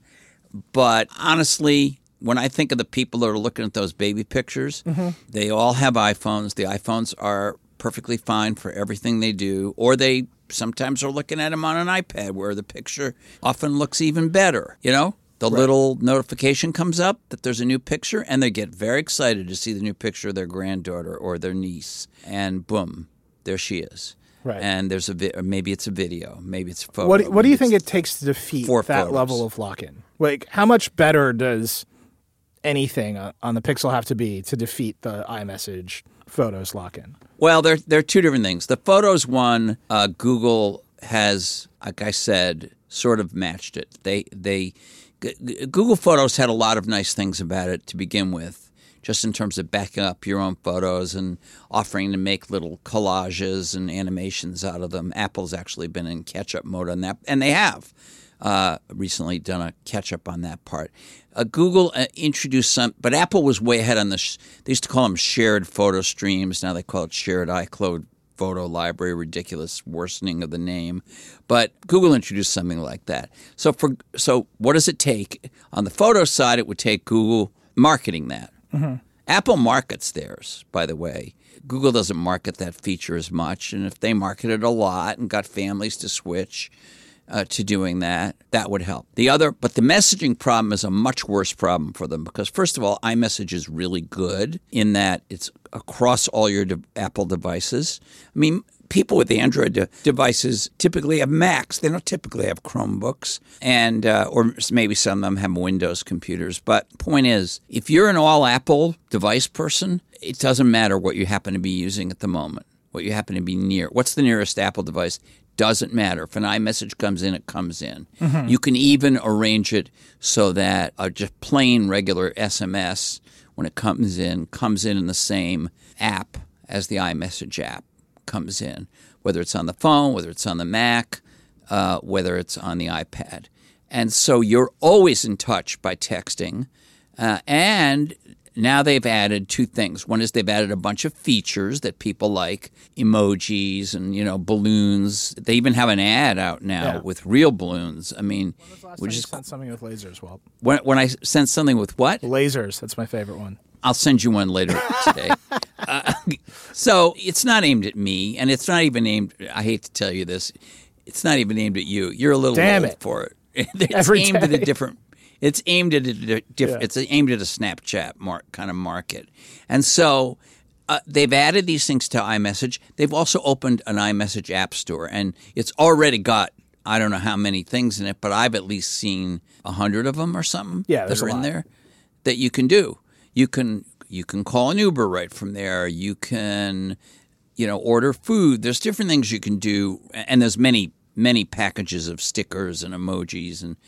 But honestly, when I think of the people that are looking at those baby pictures, they all have iPhones. The iPhones are perfectly fine for everything they do, or they sometimes are looking at them on an iPad where the picture often looks even better, The little notification comes up that there's a new picture, and they get very excited to see the new picture of their granddaughter or their niece. And boom, there she is. Right. And there's maybe it's a video, maybe it's a photo. What do you think it takes to defeat that level of lock-in? Like, how much better does anything on the Pixel have to be to defeat the iMessage Photos lock-in? Well, there are two different things. The Photos one, Google has, like I said, sort of matched it. Google Photos had a lot of nice things about it to begin with, just in terms of backing up your own photos and offering to make little collages and animations out of them. Apple's actually been in catch-up mode on that, and they have recently done a catch-up on that part. Google introduced some, but Apple was way ahead on this. They used to call them shared photo streams. Now they call it shared iCloud photo library, ridiculous worsening of the name. But Google introduced something like that. So what does it take? On the photo side, it would take Google marketing that. Apple markets theirs, by the way. Google doesn't market that feature as much. And if they marketed a lot and got families to switch to doing that, that would help. But the messaging problem is a much worse problem for them because, first of all, iMessage is really good in that it's across all your Apple devices. I mean, people with Android devices typically have Macs. They don't typically have Chromebooks, and or maybe some of them have Windows computers. But the point is, if you're an all-Apple device person, it doesn't matter what you happen to be using at the moment, what you happen to be near. What's the nearest Apple device? Doesn't matter. If an iMessage comes in, it comes in. You can even arrange it so that a just plain regular SMS, when it comes in the same app as the iMessage app comes in, whether it's on the phone, whether it's on the Mac, whether it's on the iPad. And so you're always in touch by texting. And now they've added two things. One is they've added a bunch of features that people like, emojis and, balloons. They even have an ad out now with real balloons. I mean, when was the last time you sent something with lasers, Walt? When I sent something with what? Lasers. That's my favorite one. I'll send you one later today. So it's not aimed at me, and it's not even aimed. I hate to tell you this, it's not even aimed at you. You're a little old for it. It's aimed at a different. It's aimed at a different. It's aimed at a Snapchat kind of market, and so they've added these things to iMessage. They've also opened an iMessage app store, and it's already got I don't know how many things in it, but I've at least seen 100 of them or something that are in there that you can do. You can call an Uber right from there. You can, order food. There's different things you can do, and there's many packages of stickers and emojis and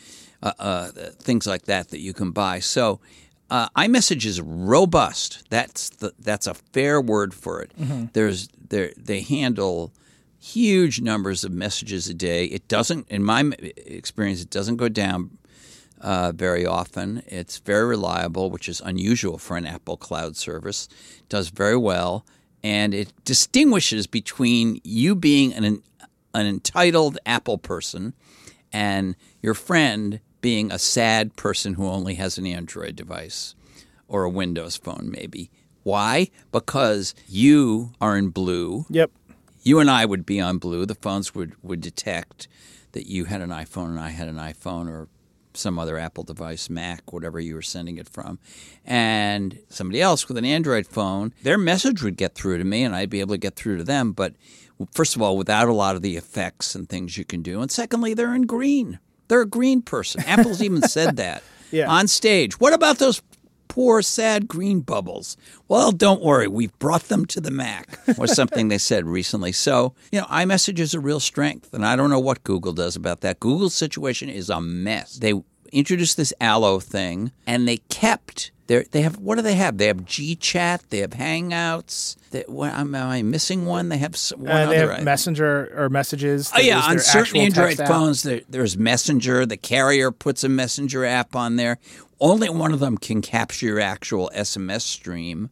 things like that you can buy. So iMessage is robust. That's a fair word for it. Mm-hmm. They handle huge numbers of messages a day. It doesn't, in my experience, it doesn't go down very often. It's very reliable, which is unusual for an Apple cloud service. It does very well, and it distinguishes between you being an entitled Apple person and your friend being a sad person who only has an Android device or a Windows phone maybe. Why? Because you are in blue. Yep. You and I would be on blue. The phones would detect that you had an iPhone and I had an iPhone or some other Apple device, Mac, whatever you were sending it from. And somebody else with an Android phone, their message would get through to me and I'd be able to get through to them. But first of all, without a lot of the effects and things you can do. And secondly, they're in green. They're a green person. Apple's even said that on stage. What about those poor, sad green bubbles? Well, don't worry. We've brought them to the Mac, was something they said recently. So, iMessage is a real strength, and I don't know what Google does about that. Google's situation is a mess. They introduced this Allo thing, and they kept they have. What do they have? They have GChat. They have Hangouts. Am I missing one? They have one they other. Have Messenger or Messages. Oh, yeah. On certain Android phones, there's Messenger. The carrier puts a Messenger app on there. Only one of them can capture your actual SMS stream.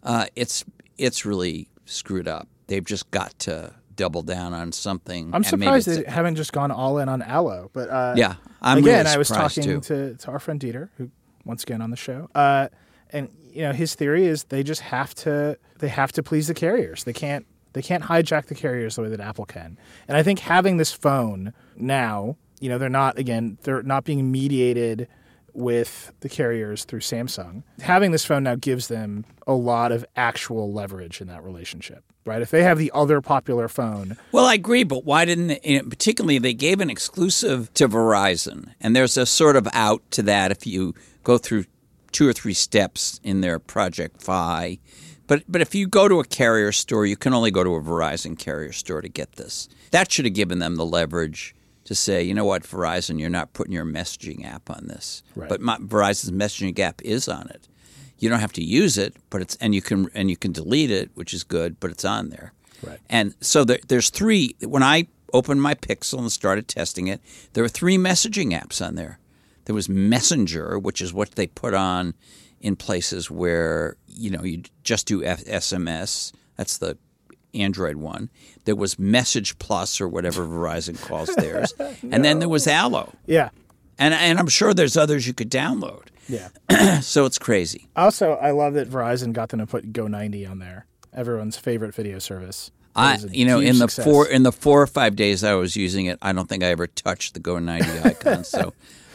It's really screwed up. They've just got to double down on something. I'm surprised they haven't just gone all in on Allo. But I'm again, really I was surprised talking too. to our friend Dieter, who once again on the show, and his theory is they just have to please the carriers. They can't hijack the carriers the way that Apple can. And I think having this phone now, they're not being mediated with the carriers through Samsung. Having this phone now gives them a lot of actual leverage in that relationship, right? If they have the other popular phone. Well, I agree, but why didn't they, particularly they gave an exclusive to Verizon, and there's a sort of out to that if you go through 2 or 3 steps in their Project Fi. But if you go to a carrier store, you can only go to a Verizon carrier store to get this. That should have given them the leverage to say, you know what, Verizon, you're not putting your messaging app on this. Right. But Verizon's messaging app is on it. You don't have to use it, but it's and you can delete it, which is good, but it's on there. Right. And so there's 3. When I opened my Pixel and started testing it, there were 3 messaging apps on there. There was Messenger, which is what they put on in places where you just do SMS. That's the Android one. There was Message Plus or whatever Verizon calls theirs. And then there was Allo. Yeah. And I'm sure there's others you could download. Yeah. So it's crazy. Also, I love that Verizon got them to put Go90 on there. Everyone's favorite video service. In the 4 or 5 days I was using it, I don't think I ever touched the Go90 icon. So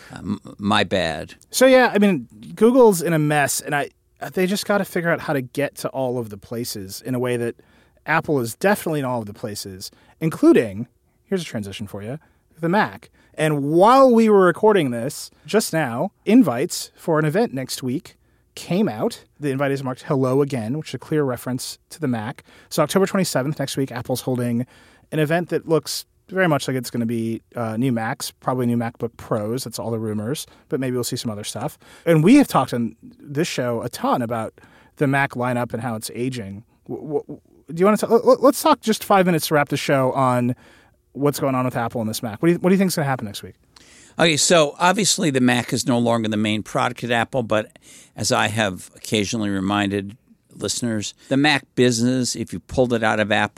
my bad. So yeah, I mean, Google's in a mess, and they just got to figure out how to get to all of the places in a way that Apple is definitely in all of the places, including, here's a transition for you, the Mac. And while we were recording this, just now, invites for an event next week came out. The invite is marked Hello Again, which is a clear reference to the Mac. So October 27th, next week, Apple's holding an event that looks very much like it's going to be new Macs, probably new MacBook Pros. That's all the rumors, but maybe we'll see some other stuff. And we have talked on this show a ton about the Mac lineup and how it's aging. Do you want to let's talk just 5 minutes to wrap the show on what's going on with Apple and this Mac. What do you think is going to happen next week? Okay, so obviously the Mac is no longer the main product at Apple, but as I have occasionally reminded listeners, the Mac business, if you pulled it out of Apple,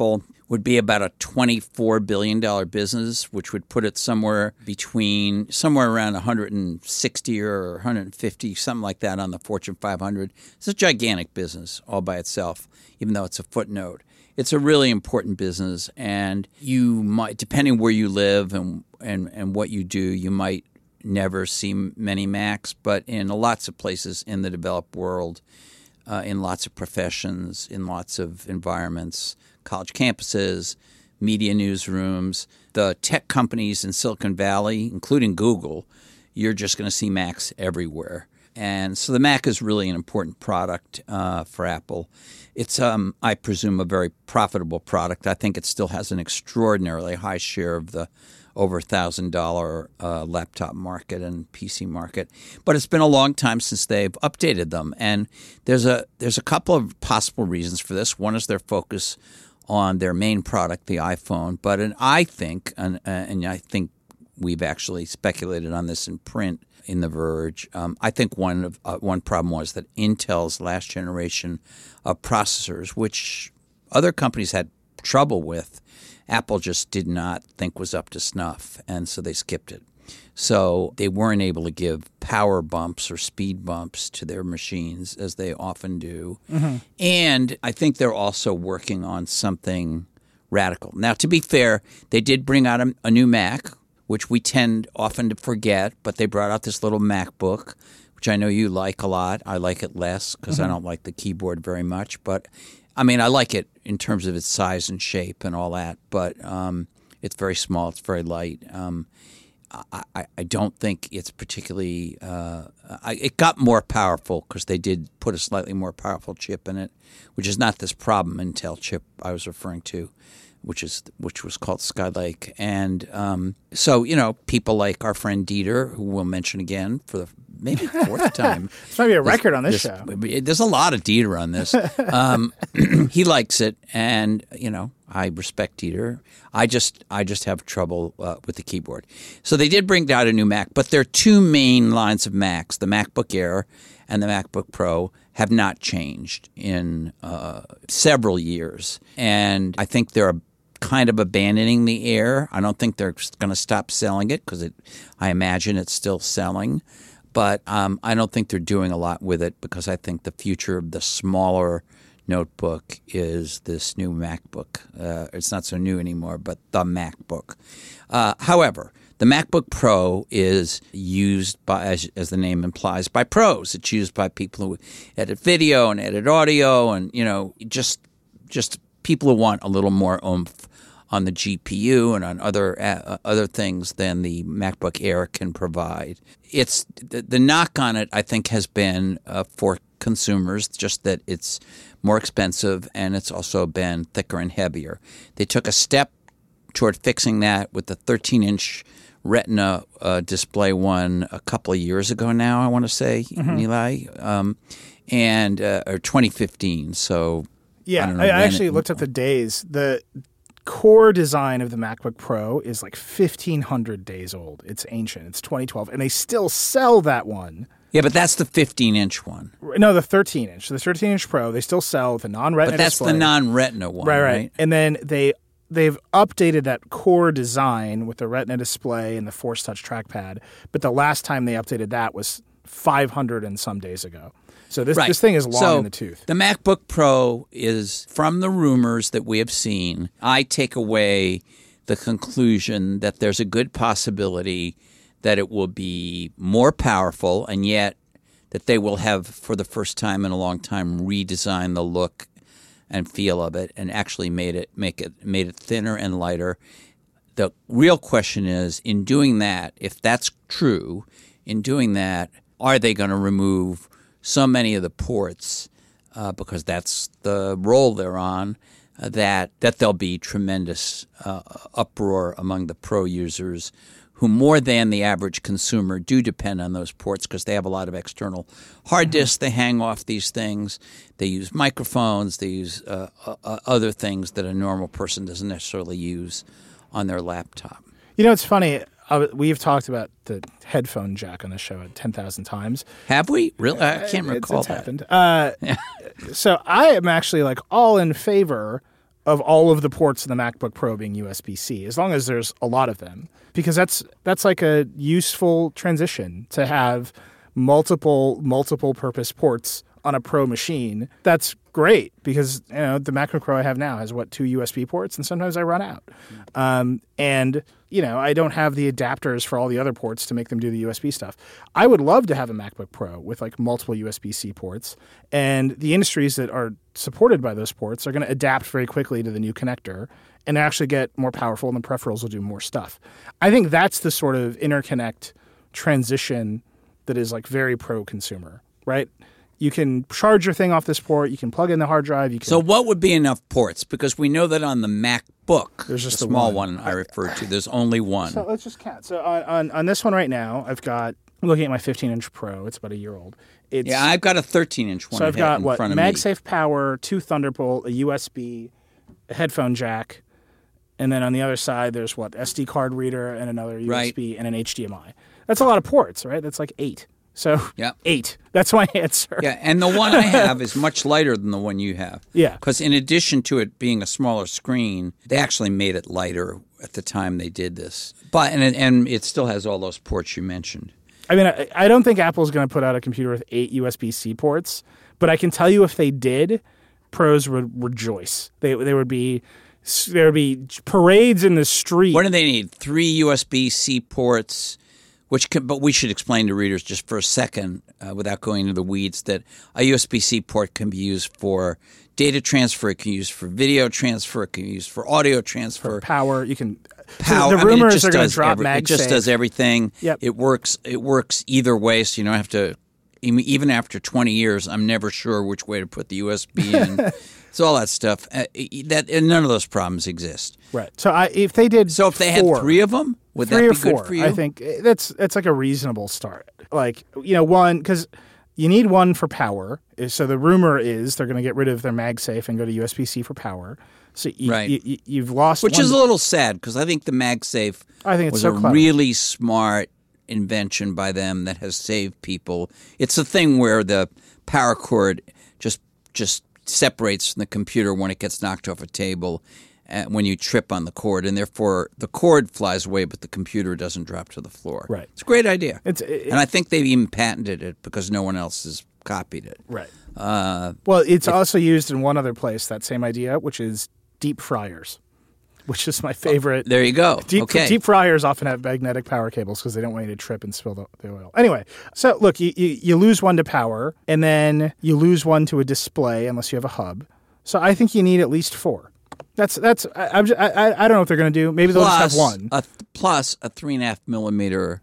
would be about a $24 billion business, which would put it somewhere around 160 or 150, something like that on the Fortune 500. It's a gigantic business all by itself, even though it's a footnote. It's a really important business, and you might, depending where you live and what you do, you might never see many Macs, but in lots of places in the developed world, in lots of professions, in lots of environments, college campuses, media newsrooms, the tech companies in Silicon Valley, including Google, you're just going to see Macs everywhere. And so the Mac is really an important product for Apple. It's, I presume, a very profitable product. I think it still has an extraordinarily high share of the over $1,000 laptop market and PC market. But it's been a long time since they've updated them. And there's a couple of possible reasons for this. One is their focus on their main product, the iPhone. But I think, and I think we've actually speculated on this in print in The Verge, I think one problem was that Intel's last generation of processors, which other companies had trouble with, Apple just did not think was up to snuff, and so they skipped it. So they weren't able to give power bumps or speed bumps to their machines, as they often do. Mm-hmm. And I think they're also working on something radical. Now, to be fair, they did bring out a new Mac, which we tend often to forget, but they brought out this little MacBook, which I know you like a lot. I like it less because I don't like the keyboard very much. But, I mean, I like it in terms of its size and shape and all that, but it's very small. It's very light. I don't think it's particularly it got more powerful because they did put a slightly more powerful chip in it, which is not this problem Intel chip I was referring to, which was called Skylake. And so, you know, people like our friend Dieter, who we'll mention again for the maybe fourth time. This might be a record on this show. There's a lot of Dieter on this. He likes it, and, you know, I respect Dieter. I just have trouble with the keyboard. So they did bring out a new Mac, but there are two main lines of Macs, the MacBook Air and the MacBook Pro, have not changed in several years. And I think they're kind of abandoning the Air. I don't think they're going to stop selling it because I imagine it's still selling. But I don't think they're doing a lot with it because I think the future of the smaller notebook is this new MacBook. It's not so new anymore, but the MacBook. However, the MacBook Pro is used by, as the name implies, by pros. It's used by people who edit video and edit audio, and, you know, just people who want a little more oomph on the GPU and on other things than the MacBook Air can provide. It's the knock on it, I think, has been for consumers just that it's more expensive, and it's also been thicker and heavier. They took a step toward fixing that with the 13-inch Retina display one a couple of years ago now, I want to say, Nilay, and or 2015. So yeah, I actually looked up the days. The core design of the MacBook Pro is like 1,500 days old. It's ancient. It's 2012, and they still sell that one. Yeah, but that's the 15-inch one. No, the 13-inch. The 13-inch Pro, they still sell with a non-Retina display. But that's the non-Retina one, right? And then they've updated that core design with the Retina display and the Force Touch trackpad. But the last time they updated that was 500 and some days ago. So this thing is long in the tooth. The MacBook Pro is, from the rumors that we have seen, I take away the conclusion that there's a good possibility that it will be more powerful, and yet that they will have, for the first time in a long time, redesigned the look and feel of it and actually made it thinner and lighter. The real question is, in doing that, if that's true, in doing that, are they going to remove so many of the ports, because that's the role they're on, that there'll be tremendous uproar among the Pro users who, more than the average consumer, do depend on those ports because they have a lot of external hard disks. They hang off these things. They use microphones. They use other things that a normal person doesn't necessarily use on their laptop. You know, it's funny. We've talked about the headphone jack on the show 10,000 times. Have we? Really? I can't recall it's happened. So I am actually like all in favor of all of the ports in the MacBook Pro being USB-C, as long as there's a lot of them, because that's like a useful transition to have multiple purpose ports on a Pro machine. That's great because the MacBook Pro I have now has 2 USB ports, and sometimes I run out. And I don't have the adapters for all the other ports to make them do the USB stuff. I would love to have a MacBook Pro with like multiple USB-C ports, and the industries that are supported by those ports are going to adapt very quickly to the new connector and actually get more powerful, and the peripherals will do more stuff. I think that's the sort of interconnect transition that is like very pro-consumer, right? You can charge your thing off this port. You can plug in the hard drive. So what would be enough ports? Because we know that on the MacBook, there's just the small one I referred to, there's only one. So let's just count. So on this one right now, I'm looking at my 15-inch Pro. It's about a year old. I've got a 13-inch one. So I've got front of MagSafe power, 2 Thunderbolt, a USB, a headphone jack, and then on the other side there's SD card reader and another USB and an HDMI. That's a lot of ports, right? That's like 8. So 8. That's my answer. Yeah, and the one I have is much lighter than the one you have. Yeah. Because in addition to it being a smaller screen, they actually made it lighter at the time they did this. But and it still has all those ports you mentioned. I mean, I don't think Apple's going to put out a computer with 8 USB-C ports, but I can tell you if they did, pros would rejoice. There would be parades in the street. What do they need? 3 USB-C ports. But we should explain to readers just for a second, without going into the weeds, that a USB-C port can be used for data transfer. It can be used for video transfer. It can be used for audio transfer. For power. You can. Power. The rumors are going to drop MagSafe. It just does everything. Yep. It works either way, so you don't have to. Even after 20 years, I'm never sure which way to put the USB in. So all that stuff. And none of those problems exist. Right. So if they did, so if they had 3 of them. Would that be good for you? I think that's like a reasonable start. Like, one, because you need one for power. So the rumor is they're going to get rid of their MagSafe and go to USB-C for power. So you've lost Which is a little sad because I think the MagSafe was a really smart invention by them that has saved people. It's a thing where the power cord just separates from the computer when it gets knocked off a table. When you trip on the cord, and therefore the cord flies away, but the computer doesn't drop to the floor. Right. It's a great idea. And I think they've even patented it because no one else has copied it. Right. Well, it's also used in one other place, that same idea, which is deep fryers, which is my favorite. There you go. Deep fryers often have magnetic power cables because they don't want you to trip and spill the oil. Anyway, so look, you lose one to power, and then you lose one to a display unless you have a hub. So I think you need at least 4. I don't know what they're going to do. Maybe they'll just have one. Plus a 3.5 millimeter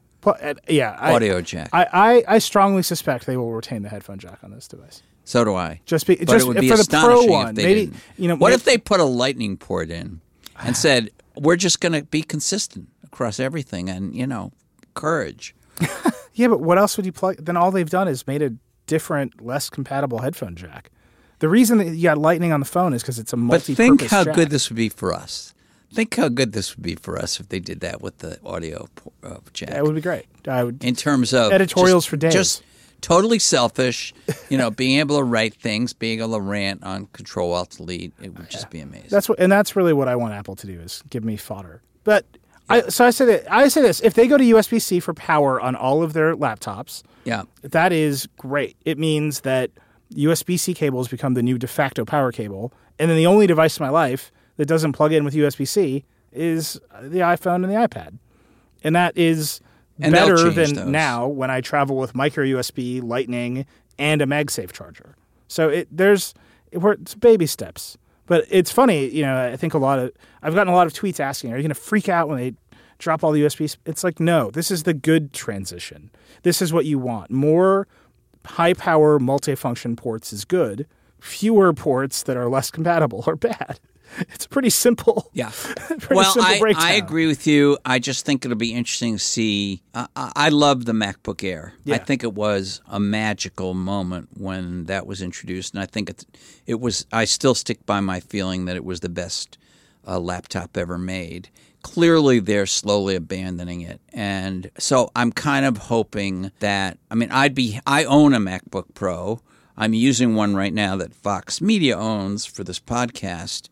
audio jack. I strongly suspect they will retain the headphone jack on this device. So do I. But it would be for the Pro one. If they didn't. What if they put a lightning port in and said, we're just going to be consistent across everything and, courage. Yeah, but what else would you plug? Then all they've done is made a different, less compatible headphone jack. The reason that you got lightning on the phone is because it's a multi-purpose jack. But think how good this would be for us. Think how good this would be for us if they did that with the audio jack. That would be great. In terms of editorials for days. Just totally selfish, being able to write things, being able to rant on Control-Alt-Delete. It would just be amazing. That's really what I want Apple to do, is give me fodder. But I say this: if they go to USB-C for power on all of their laptops, that is great. It means that USB-C cables become the new de facto power cable, and then the only device in my life that doesn't plug in with USB-C is the iPhone and the iPad. And that is better than those. Now when I travel with micro USB, Lightning, and a MagSafe charger. So it's baby steps. But it's funny, I think I've gotten a lot of tweets asking, are you going to freak out when they drop all the USBs? It's like, no, this is the good transition. This is what you want. More high-power multifunction ports is good. Fewer ports that are less compatible are bad. It's pretty simple. Yeah. Simple breakdown. I agree with you. I just think it'll be interesting to see. I love the MacBook Air. Yeah. I think it was a magical moment when that was introduced, and I think it was. I still stick by my feeling that it was the best laptop ever made. Clearly, they're slowly abandoning it. And so I'm kind of hoping that, I own a MacBook Pro. I'm using one right now that Vox Media owns for this podcast.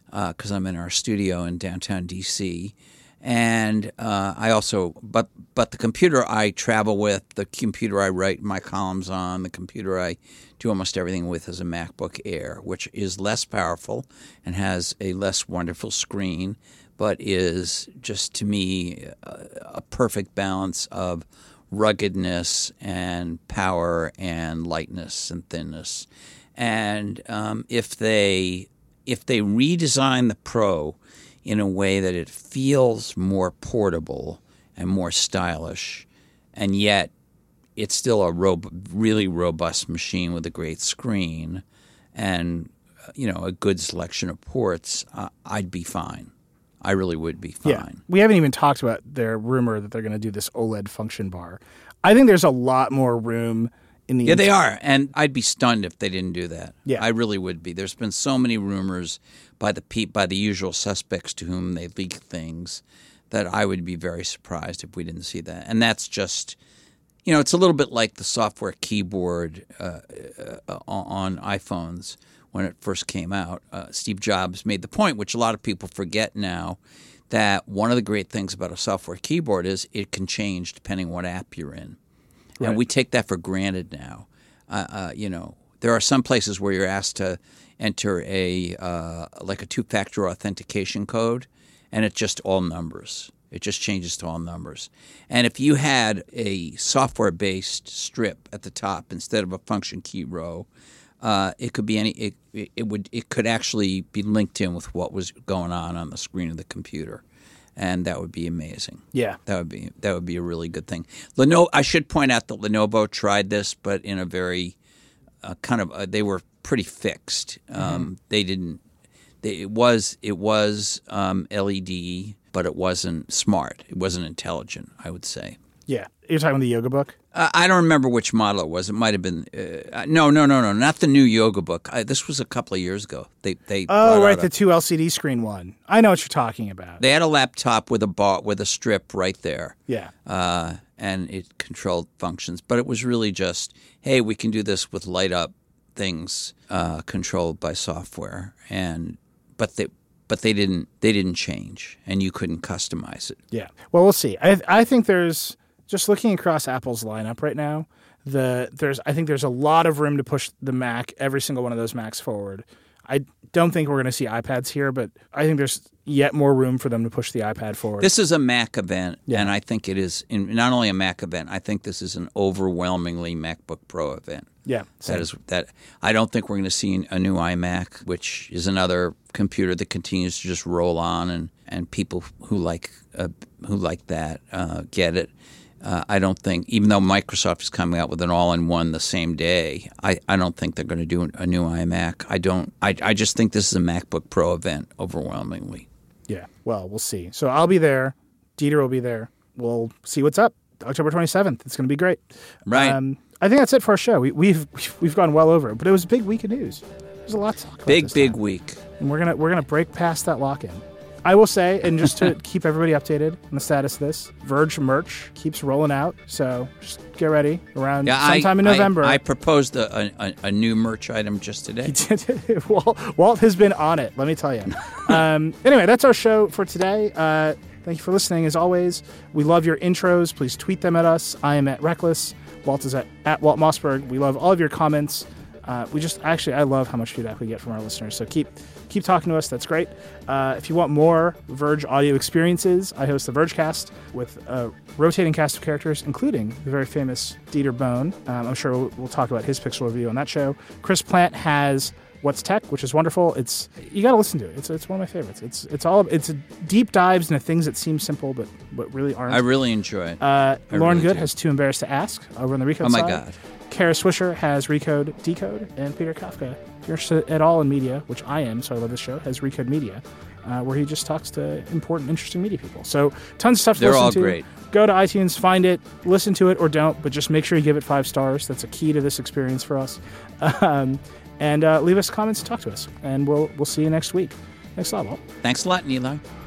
because I'm in our studio in downtown D.C. And I also, but the computer I travel with, the computer I write my columns on, the computer I do almost everything with is a MacBook Air, which is less powerful and has a less wonderful screen, but is just, to me, a perfect balance of ruggedness and power and lightness and thinness. And if they redesign the Pro in a way that it feels more portable and more stylish, and yet it's still a really robust machine with a great screen and a good selection of ports, I'd be fine. I really would be fine. Yeah. We haven't even talked about their rumor that they're going to do this OLED function bar. I think there's a lot more room in the... Yeah, they are. And I'd be stunned if they didn't do that. Yeah. I really would be. There's been so many rumors by the usual suspects to whom they leak things that I would be very surprised if we didn't see that. And that's just... it's a little bit like the software keyboard on iPhones when it first came out. Steve Jobs made the point, which a lot of people forget now, that one of the great things about a software keyboard is it can change depending what app you're in. Right. And we take that for granted now. There are some places where you're asked to enter a two-factor authentication code, and it's just all numbers. It just changes to all numbers. And if you had a software-based strip at the top instead of a function key row, it could be it could actually be linked in with what was going on the screen of the computer, and that would be amazing. Yeah, that would be a really good thing. I should point out that Lenovo tried this, but in a very they were pretty fixed. They didn't. It was LED. But it wasn't smart. It wasn't intelligent, I would say. Yeah. You're talking about the Yoga Book? I don't remember which model it was. It might have been no, not the new Yoga Book. This was a couple of years ago. They the 2 LCD screen one. I know what you're talking about. They had a laptop with a strip right there. Yeah. And it controlled functions, but it was really just, hey, we can do this with light up things controlled by software, But they didn't change, and you couldn't customize it. Yeah. Well, we'll see. I think there's, just looking across Apple's lineup right now, I think there's a lot of room to push the Mac, every single one of those Macs forward. I don't think we're going to see iPads here, but I think there's yet more room for them to push the iPad forward. This is a Mac event, and I think it is not only a Mac event. I think this is an overwhelmingly MacBook Pro event. Yeah, that. I don't think we're going to see a new iMac, which is another computer that continues to just roll on, and people who like that get it. I don't think, even though Microsoft is coming out with an all-in-one the same day, I don't think they're going to do a new iMac. I just think this is a MacBook Pro event overwhelmingly. Yeah. Well, we'll see. So I'll be there. Dieter will be there. We'll see what's up. October 27th. It's going to be great. Right. I think that's it for our show. We've gone well over it, but it was a big week of news. There's a lot to talk about. Big week. And we're gonna break past that lock-in. I will say, and just to keep everybody updated on the status of this, Verge merch keeps rolling out, so just get ready around sometime in November. I proposed a new merch item just today. Walt has been on it, let me tell you. Anyway, that's our show for today. Thank you for listening. As always, we love your intros. Please tweet them at us. I am at Reckless. Walt is at Walt Mossberg. We love all of your comments. I love how much feedback we get from our listeners. So keep talking to us. That's great. If you want more Verge audio experiences, I host the Vergecast with a rotating cast of characters, including the very famous Dieter Bohn. I'm sure we'll talk about his Pixel review on that show. Chris Plant has What's Tech, which is wonderful. You got to listen to it. It's one of my favorites. It's deep dives into things that seem simple but really aren't. I really enjoy it. Lauren Good has Too Embarrassed to Ask over on the Recode side. Oh my God. Kara Swisher has Recode Decode, and Peter Kafka, if you're interested at all in media, which I am, so I love this show, has Recode Media, where he just talks to important, interesting media people. So tons of stuff to listen to. They're all great. Go to iTunes, find it, listen to it or don't, but just make sure you give it 5 stars. That's a key to this experience for us. And leave us comments and talk to us. And we'll see you next week. Thanks a lot, Walt. Thanks a lot, Neil.